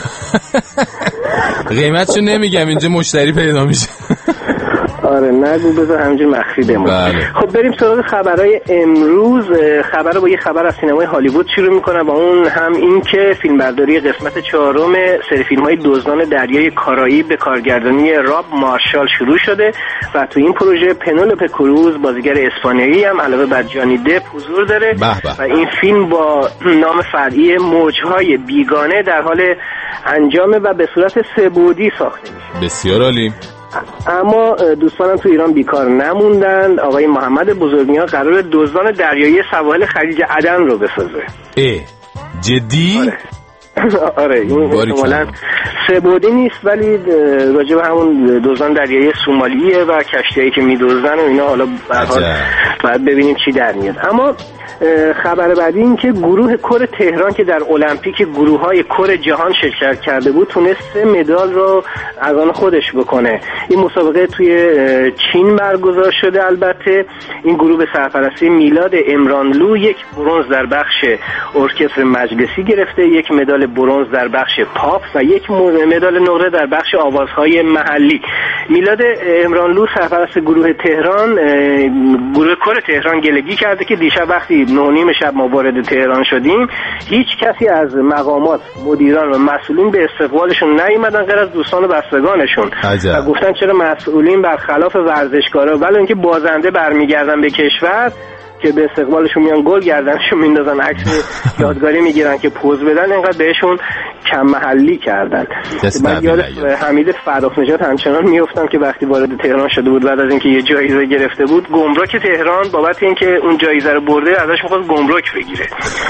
قیمتشو نمیگم اینجا مشتری پیدا میشه.
آره نگو بذار همینجور مخفی بمون.
بله.
خب بریم سراغ خبرهای امروز. خبر با یه خبر از سینمای هالیوود شروع میکنم و اون هم این که فیلمبرداری قسمت 4 سری فیلم‌های دزدان دریای کارائیب به کارگردانی راب مارشال شروع شده و تو این پروژه پنولوپه کروز بازیگر اسپانیایی هم علاوه بر جانی دپ حضور داره و این فیلم با نام فرعی موجهای بیگانه در حال انجامه و به صورت سه‌بعدی ساخته میشه.
بسیار عالی.
اما دوستانم تو ایران بیکار نموندن. آقای محمد بزرگنیا قرار دزدان دریایی سواحل خلیج عدن رو بسازه.
جدی؟
آره این احتمالاً سه‌بعدی نیست ولی راجع به همون دزدان دریایی سومالیه و کشتیایی که می‌دزدن و اینا. حالا به هر حال باید ببینیم چی در میاد. اما خبر بعدی این که گروه کور تهران که در المپیک گروه‌های کور جهان شرکت کرده بود تونست 3 مدال رو از آن خودش بکنه. این مسابقه توی چین برگزار شده. البته این گروه به سرپرستی میلاد امرانلو 1 برنز در بخش ارکستر مجلسی گرفته، 1 مدال برنز در بخش پاپ و 1 مدال نقره در بخش آوازهای محلی. میلاد امرانلو سرپرست گروه تهران، گروه کور تهران گلگی کرده که دیشب وقتی 9:30 شب ما وارد تهران شدیم هیچ کسی از مقامات، مدیران و مسئولین به استقبالشون نیومدن غیر از دوستان و بستگانشون و گفتن چرا مسئولین برخلاف ورزشکارا ولی اینکه بازنده برمیگردن به کشور که به استقبالشون میان گل گردنشون میندازن، عکس یادگاری میگیرن که پوز بدن، اینقدر بهشون کم محلی کردن. من یاد حمید فرخ‌نژاد همچنان میافتم که وقتی وارد تهران شده بود بعد از اینکه یه جایزه گرفته بود، گمرک تهران بابت اینکه اون جایزه رو برده ازش می‌خواست گمرک بگیره.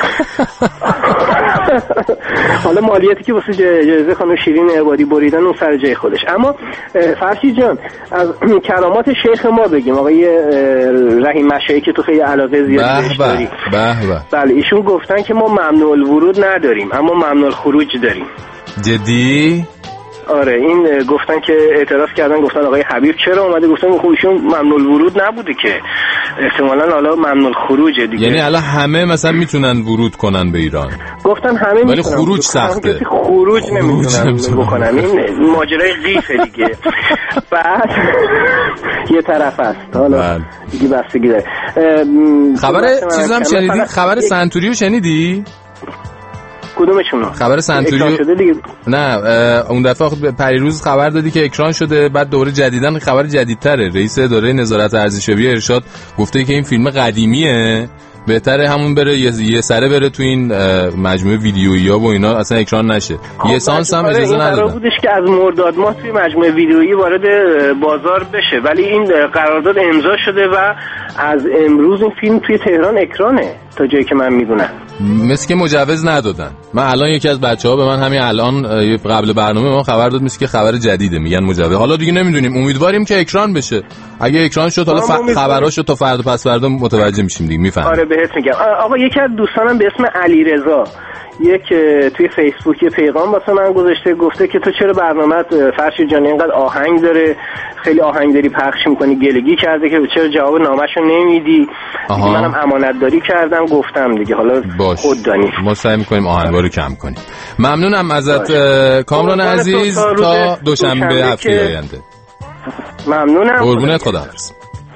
حالا مالیاتی که واسه جایزه خانم شیرین عبادی بریدن اون سر جای خودش. اما فرشید جان از کرامات شیخ ما بگیم، آقای رحیم مشایی که تو خیلی علاقه زیادی بهش داری. بله ایشون گفتن که ما ممنوع الورود نداریم اما ممنوع الخروج داریم.
جدی؟
آره این گفتن که اعتراض کردن، گفتن آقای حبیب چرا اومده، گفتن خب ایشون ممنوع الورود نبوده که، احتمالاً حالا ممنوع الخروجه دیگه.
یعنی الان همه مثلا میتونن ورود کنن به ایران،
گفتن همه میتونن،
ولی خروج سخته،
خروج نمیتونن بکنن. این ماجرای قیفه دیگه. بعد یه طرف است حالا دیگه بستگی داره.
خبر چیزام شنیدی؟ خبر سنتوریو شنیدی؟
کدومشون؟
خبر سنتوریو نه اون دفعه پریروز خبر دادی که اکران شده، بعد دوره جدیدن خبر جدیدتره. رئیس اداره نظارت ارزشیابی ارشاد گفته که این فیلم قدیمیه، بهتره همون بره یه سره بره تو این مجموعه ویدیویی ها و اینا اصلا اکران نشه. یه سانس هم اجازه ندادن.
قرار بودش که از مرداد ماه توی مجموعه ویدیویی وارد بازار بشه، ولی این قرارداد امضا شده و از امروز این فیلم توی تهران اکرانه تا جایی که من میدونم.
مثل که مجوز ندادن. من الان یکی از بچه‌ها به من همین الان قبل برنامه ما خبر داد، مثل که خبر جدیده میگن مجوز. حالا دیگه نمیدونیم، امیدواریم که اکران بشه. اگه اکران شد حالا خبراشو تا فردا پس فردا متوجه میشیم دیگه، میفهمیم.
آره بهت میگم. آقا یکی از دوستانم به اسم علیرضا توی فیسبوک یه پیغام واسه من گذاشته، گفته که تو چرا برنامه‌ت فرشید جان اینقدر آهنگ داره، خیلی آهنگ داری پخش میکنی، گلگی کرده که چرا جواب نامه‌شو نمیدی. منم امانتداری کردم گفتم دیگه، حالا خود دانی.
ما سعی میکنیم آهنگا رو کم کنیم. ممنونم ازت کامران عزیز، تا دوشنبه هفته آینده.
ممنونم.
قربونت، خداحافظ.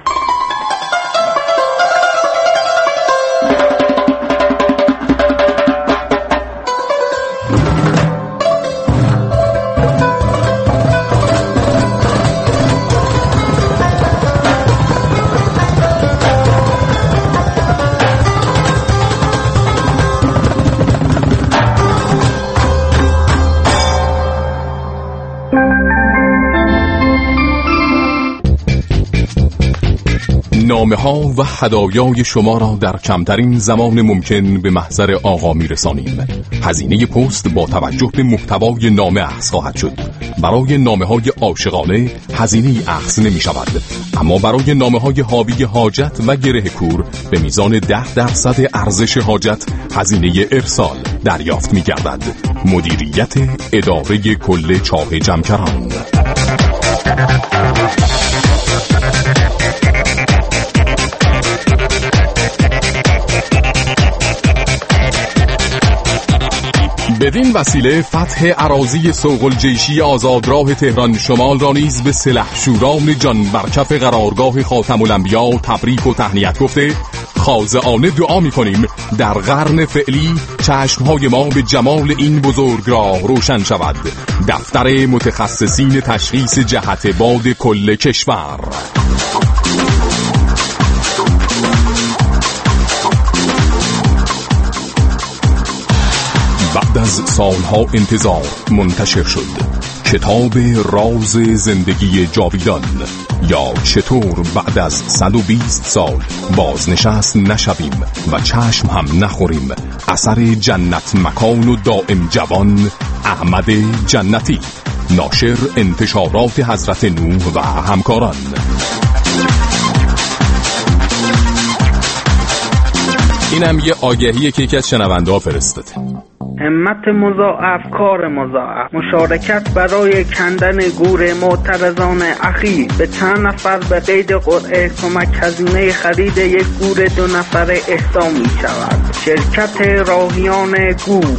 نامه‌ها و هدایای شما را در کمترین زمان ممکن به محضر آقا می‌رسانیم. هزینه پست با توجه به محتوای نامه اخذ خواهد شد. برای نامه‌های عاشقانه هزینه اخذ نمی‌شود، اما برای نامه‌های حاوی حاجت و گره کور به میزان 10% ارزش حاجت هزینه ارسال دریافت می‌گردد. مدیریت اداره کل چاه جمکران. بدین وسیله فتح اراضی سوق الجیشی آزادراه تهران شمال را نیز به سلحشوران جان برکف قرارگاه خاتم الانبیا تبریک و تهنیت گفته، خاضعانه دعا می‌کنیم در قرن فعلی چشم‌های ما به جمال این بزرگراه روشن شود. دفتر متخصصین تشخیص جهت باد کل کشور. بعد از سالها انتظار منتشر شد کتاب راز زندگی جاویدان، یا چطور بعد از 120 سال بازنشست نشویم و چشم هم نخوریم. اثر جنت مکان و دائم جوان احمد جنتی. ناشر انتشارات حضرت نوح و همکاران. اینم یه آگهیه که یکی از شنونده ها فرستاده.
همت مضاعف، کار مضاعف، مشارکت برای کندن گور معترضان اخیر. به چند نفر به قید قرعه کمک هزینه خرید یک گور 2 نفره اهدا می شود. شرکت راهیان گور.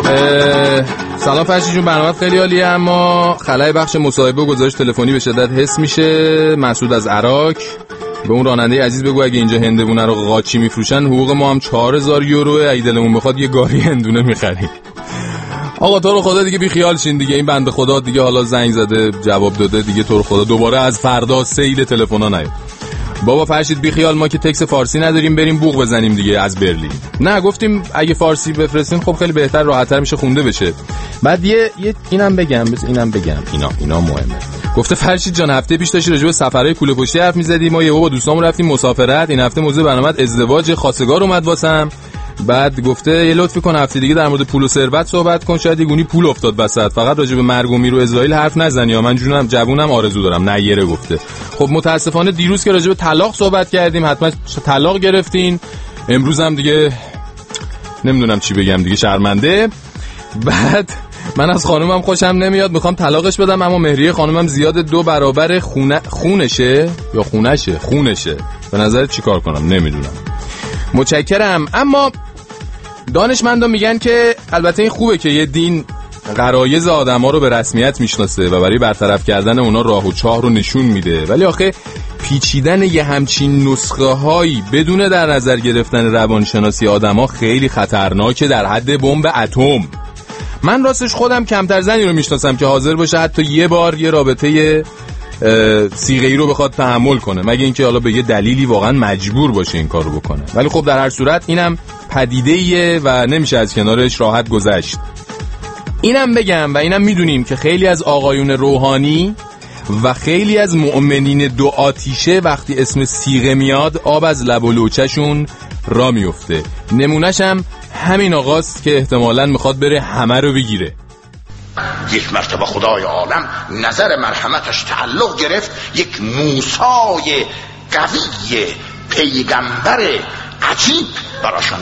سلام فرشید جون، برنامه خیلی عالیه اما خلای بخش مصاحبه و گزارش تلفنی به شدت حس میشه. مسعود از عراق. به اون راننده عزیز بگو اگه اینجا هندونه رو قاچی میفروشن حقوق ما هم 4000 یوروه، اگه دلمون بخواد یه گاری هندونه میخریم. آقا تو رو خدا دیگه بی خیال شین دیگه، این بنده خدا دیگه حالا زنگ زده جواب داده دیگه، تو رو خدا دوباره از فردا سیل تلفن‌ها نیاد. بابا فرشید بی خیال، ما که تکس فارسی نداریم بریم بوق بزنیم دیگه از برلین. نه گفتیم اگه فارسی بفرستین خب خیلی بهتر راحت‌تر میشه خونده بشه. بعد یه اینم بگم، اینا مهمه. گفته فرشید جان هفته پیش داشتی راجع به سفرهای کوله پشتی حرف می‌زدی، ما یهو با دوستامون رفتیم مسافرت، این هفته موضوع برنامه ازدواج خواستگار اومد واسم. بعد گفته یه لطفی کن هفته دیگه در مورد پول و ثروت صحبت کن، شاید یگونی پول افتاد وسط، فقط راجع به مرگ و میر و اسرائیل حرف نزنی یا من جوونم آرزو دارم. نیره گفته. خب متاسفانه دیروز که راجع به طلاق صحبت کردیم حتما طلاق گرفتین، امروز هم دیگه نمیدونم چی بگم دیگه، شرمنده. بعد من از خانومم خوشم نمیاد، میخوام طلاقش بدم اما مهریه خانومم زیاد 2 برابر خونشه. به نظرت چیکار کنم؟ نمیدونم. متشکرم. اما دانشمندان میگن که البته این خوبه که یه دین غرایز آدم‌ها رو به رسمیت میشناسه و برای برطرف کردن اونا راه و چاه رو نشون میده، ولی آخه پیچیدن یه همچین نسخه هایی بدون در نظر گرفتن روانشناسی آدم‌ها خیلی خطرناکه، در حد بمب اتم. من راستش خودم کمتر زنی رو میشناسم که حاضر باشه حتی یه بار یه رابطه صیغه‌ای رو بخواد تحمل کنه، مگه اینکه حالا به یه دلیلی واقعا مجبور باشه این کار رو بکنه. ولی خب در هر صورت اینم پدیده‌ایه و نمیشه از کنارش راحت گذشت. اینم بگم و اینم میدونیم که خیلی از آقایون روحانی و خیلی از مؤمنین دو آتیشه وقتی اسم صیغه میاد آب از لب و لوچه‌شون را میفته. نمونه‌ش هم همین آقاست که احتمالاً میخواد بره همه رو بگیره.
یک مرتبه خدای عالم نظر مرحمتش تعلق گرفت، یک موسی قوی پیغمبر عجیب براشان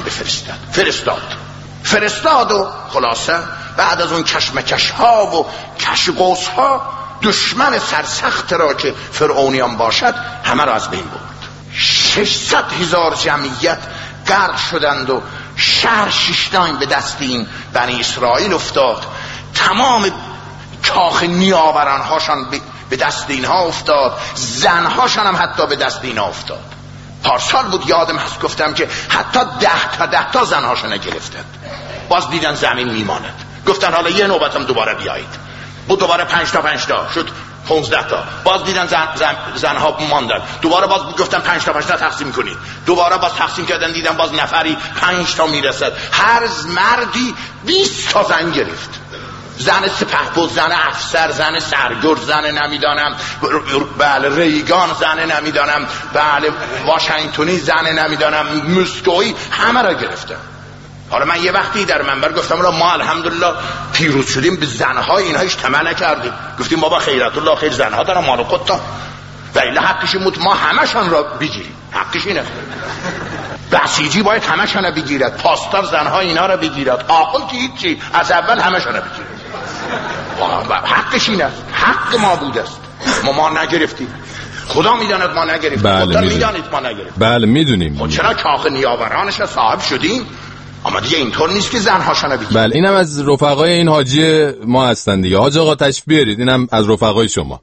فرستاد و خلاصه بعد از اون کشمکش ها و کشقوس ها دشمن سرسخت را که فرعونیان باشد همه را از بین برد. 600,000 جمعیت غرق شدند و شهر شیشتاین به دست این بنی اسرائیل افتاد. تمام کاخ نیاوران هاشان به دست اینها افتاد، زنهاشان هم حتی به دست اینها افتاد. پارسال بود یادم هست گفتم که حتی 10 تا زنهاشان نگرفتند، باز دیدن زمین میماند، گفتن حالا یه نوبتم دوباره بیایید، بود دوباره 5 تا شد 15 تا، باز دیدن زنها ماندن، دوباره باز گفتن 5 تا تقسیم کنید، دوباره باز تقسیم کردن دیدن باز نفری 5 تا میرسد. هر مردی 20 تا زن گرفت، زن سپهبد، زن افسر، زن سرگرد، زن نمیدانم بله ریگان، زن نمیدانم بله واشنگتنی، زن نمیدانم مسکویی، همه را گرفتن. حالا من یه وقتی در منبر گفتم ما الحمدلله پیروز شدیم، به زنهای اینها هیچ طمع نکردیم، گفتیم بابا خیرت الله خیر زنها دارن مال خودتا و الا حقش این بود ما همشان را بگیریم، حقش اینه. بسیجی باید همشان را بگیرد، پاسدار زنها اینا را بگیرد، آخوند که هیچی از اول همشان را بگیرد. حقش این است، حق ما بود است، ما نگرفتیم، خدا میداند ما نگرفتیم.
بله
میدانید ما نگرفتیم.
بله میدونیم.
خب چرا کاخ نیاورانش را صاحب شدیم؟ اما دیگه اینطور نیست که زنهاشانو بگیرید.
بله اینم از رفقای این حاجی ما هستن دیگه. حاج آقا تشریف بیارید، اینم از رفقای شما.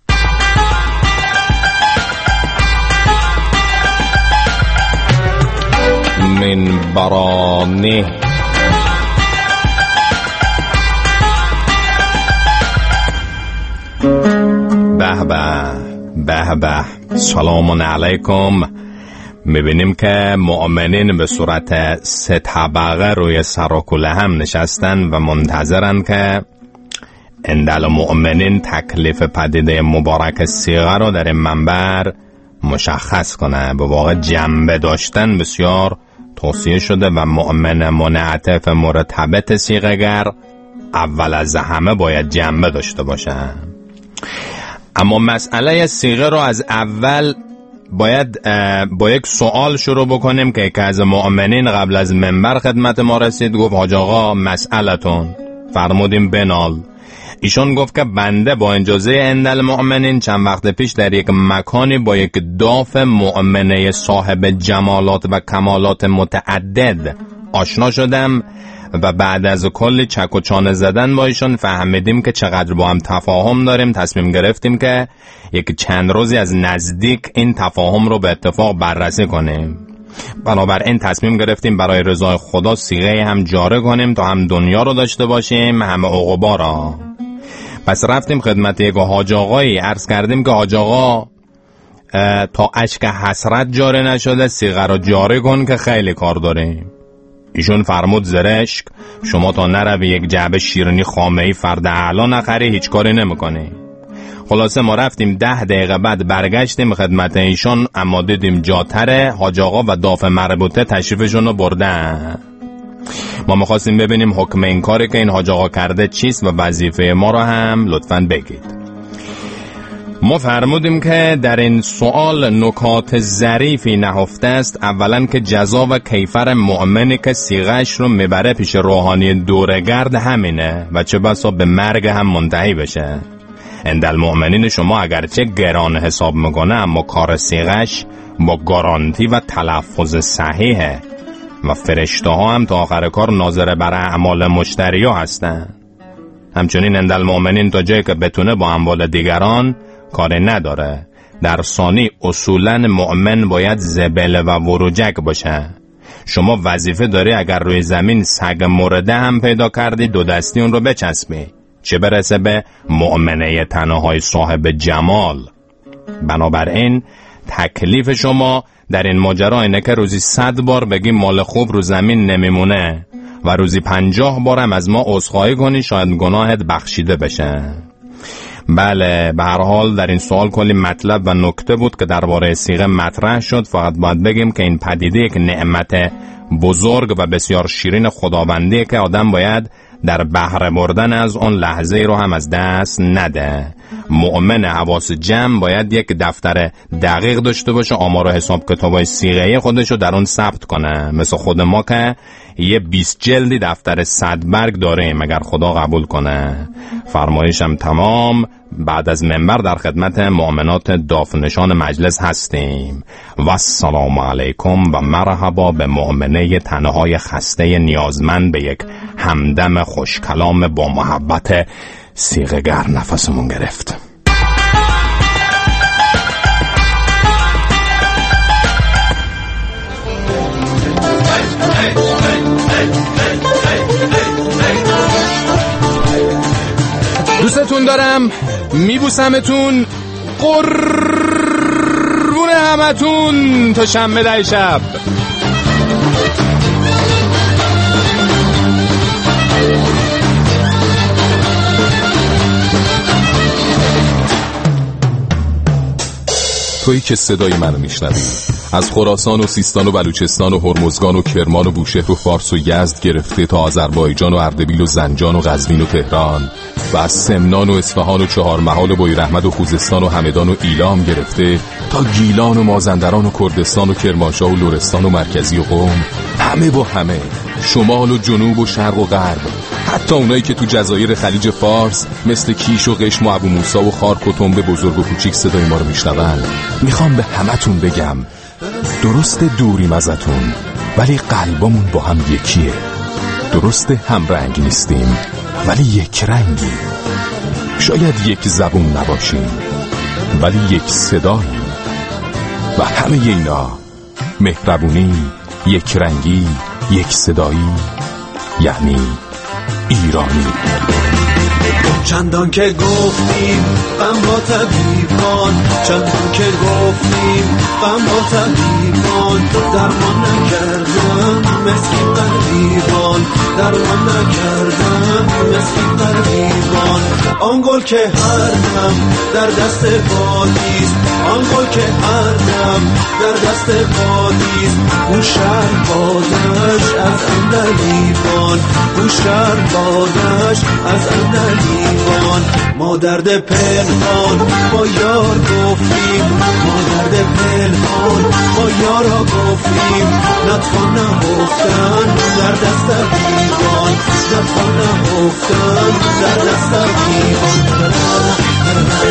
من برانه به به سلام علیکم. میبینیم که مؤمنین به صورت 3 طبقه روی سر و کله هم نشستن و منتظرن که اندل مؤمنین تکلیف پدیده مبارک صیغه رو در منبر مشخص کنه. به واقع جنبه داشتن بسیار توصیه شده و مؤمن منعطف مرتبط صیغه‌گر اول از همه باید جنبه داشته باشه. اما مسئله صیغه رو از اول باید با یک سوال شروع بکنیم که یکی از مؤمنین قبل از منبر خدمت ما رسید، گفت حاج آقا مسئلتون، فرمودیم بنال. ایشون گفت که بنده با اجازه اندل مؤمنین چند وقت پیش در یک مکانی با یک داف مؤمنه صاحب جمالات و کمالات متعدد آشنا شدم و بعد از کلی چک و چانه زدن با ایشون فهمیدیم که چقدر با هم تفاهم داریم. تصمیم گرفتیم که یک چند روزی از نزدیک این تفاهم رو به اتفاق بررسی کنیم. بنابراین تصمیم گرفتیم برای رضای خدا صیغه هم جاری کنیم تا هم دنیا رو داشته باشیم هم عقبا را. پس رفتیم خدمت یک حاج آقایی، عرض کردیم که حاج آقا تا اشک حسرت جاری نشده صیغه رو جاری کن که خیلی کار داریم. ایشون فرمود زرشک شما تا نروی یک جعبه شیرینی خامه‌ای فرد اعلا نخری هیچ کاری نمی‌کنی. خلاصه ما رفتیم 10 دقیقه بعد برگشتیم خدمت ایشون، اما دیدیم جاتره حاج آقا و داف مربوطه تشریفشون رو بردن. ما می‌خواستیم ببینیم حکم این کاری که این حاج آقا کرده چیست و وظیفه ما رو هم لطفاً بگید. ما فرمودیم که در این سوال نکات ظریفی نهفته است. اولا که جزا و کیفر مؤمنی که صیغه‌اش رو میبره پیش روحانی دورگرد همینه و چه بسا به مرگ هم منتهی بشه. المؤمنین شما اگرچه گران حساب میکنه اما کار صیغه‌اش با گارانتی و تلفظ صحیحه و فرشته ها هم تا آخر کار ناظر بر اعمال مشتری ها هستن. همچنین المؤمنین تا جایی که بتونه با اموال دیگران کاری نداره. در ثانی اصولا مؤمن باید زبل و وروجک باشه. شما وظیفه داری اگر روی زمین سگ مرده هم پیدا کردی 2 دستی اون رو بچسبی، چه برسه به مؤمنه تنهای صاحب جمال. بنابراین تکلیف شما در این ماجرا اینه که روزی 100 بار بگی مال خوب رو زمین نمیمونه و روزی 50 بارم از ما عذرخواهی کنی شاید گناهت بخشیده بشه. بله، به هر حال در این سوال کلی مطلب و نکته بود که درباره صیغه مطرح شد. فقط باید بگیم که این پدیده یک نعمت بزرگ و بسیار شیرین خداوندیه که آدم باید در بهره بردن از اون لحظه رو هم از دست نده. مؤمن حواس جمع باید یک دفتر دقیق داشته باشه، آمار و حساب کتابای صیغه خودشو در اون ثبت کنه، مثل خود ما که یه 20 جلدی دفتر 100 برگ داریم اگر خدا قبول کنه. فرمایشم تمام. بعد از منبر در خدمت مؤمنات دافنشان مجلس هستیم. و السلام علیکم و مرحبا به مؤمنه تنهای خسته نیازمند به یک همدم خوش کلام با محبت صیغه‌گر. نفسمون گرفت. دوستتون دارم، میبوسمتون، قربون همتون تا شنبه 10 شب.
تویی که صدای منو میشنوی از خراسان و سیستان و بلوچستان و هرمزگان و کرمان و بوشهر و فارس و یزد گرفته تا آذربایجان و اردبیل و زنجان و قزوین و تهران و از سمنان و اصفهان و چهارمحال و بویراحمد و خوزستان و همدان و ایلام گرفته تا گیلان و مازندران و کردستان و کرمانشاه و لرستان و مرکزی و قم، همه با همه، شمال و جنوب و شرق و غرب، حتی اونایی که تو جزایر خلیج فارس مثل کیش و قشم و ابو موسی و خارک و تنب بزرگ و کوچیک صدای ما رو میشنون. میخوام به همتون بگم درست دوریم ازتون ولی قلبمون با هم یکیه. درست هم رنگ نیستیم ولی یک رنگیم. شاید یک زبون نباشیم ولی یک صداییم. و همه اینا مهربونی، یک رنگی، یک صدایی، یعنی ایرانی.
چندان که گفتیم غم با طبیبان، چندان که گفتیم غم با طبیبان، درمان نکردن مسکین قریبان، درمان نکردن مسکین قریبان. آن گل که هر دم در دست بادیست، آن گل که هر دم در دست بادیست، اون شهر بادش از اندلیبان، اون شهر بادش از اندلیبان. ما درد پنهان با یار گفتیم، ما درد پنهان با یارا گفتیم، نتوان نهفتن در دست دیوان، نتوان نهفتن در دست دیوان.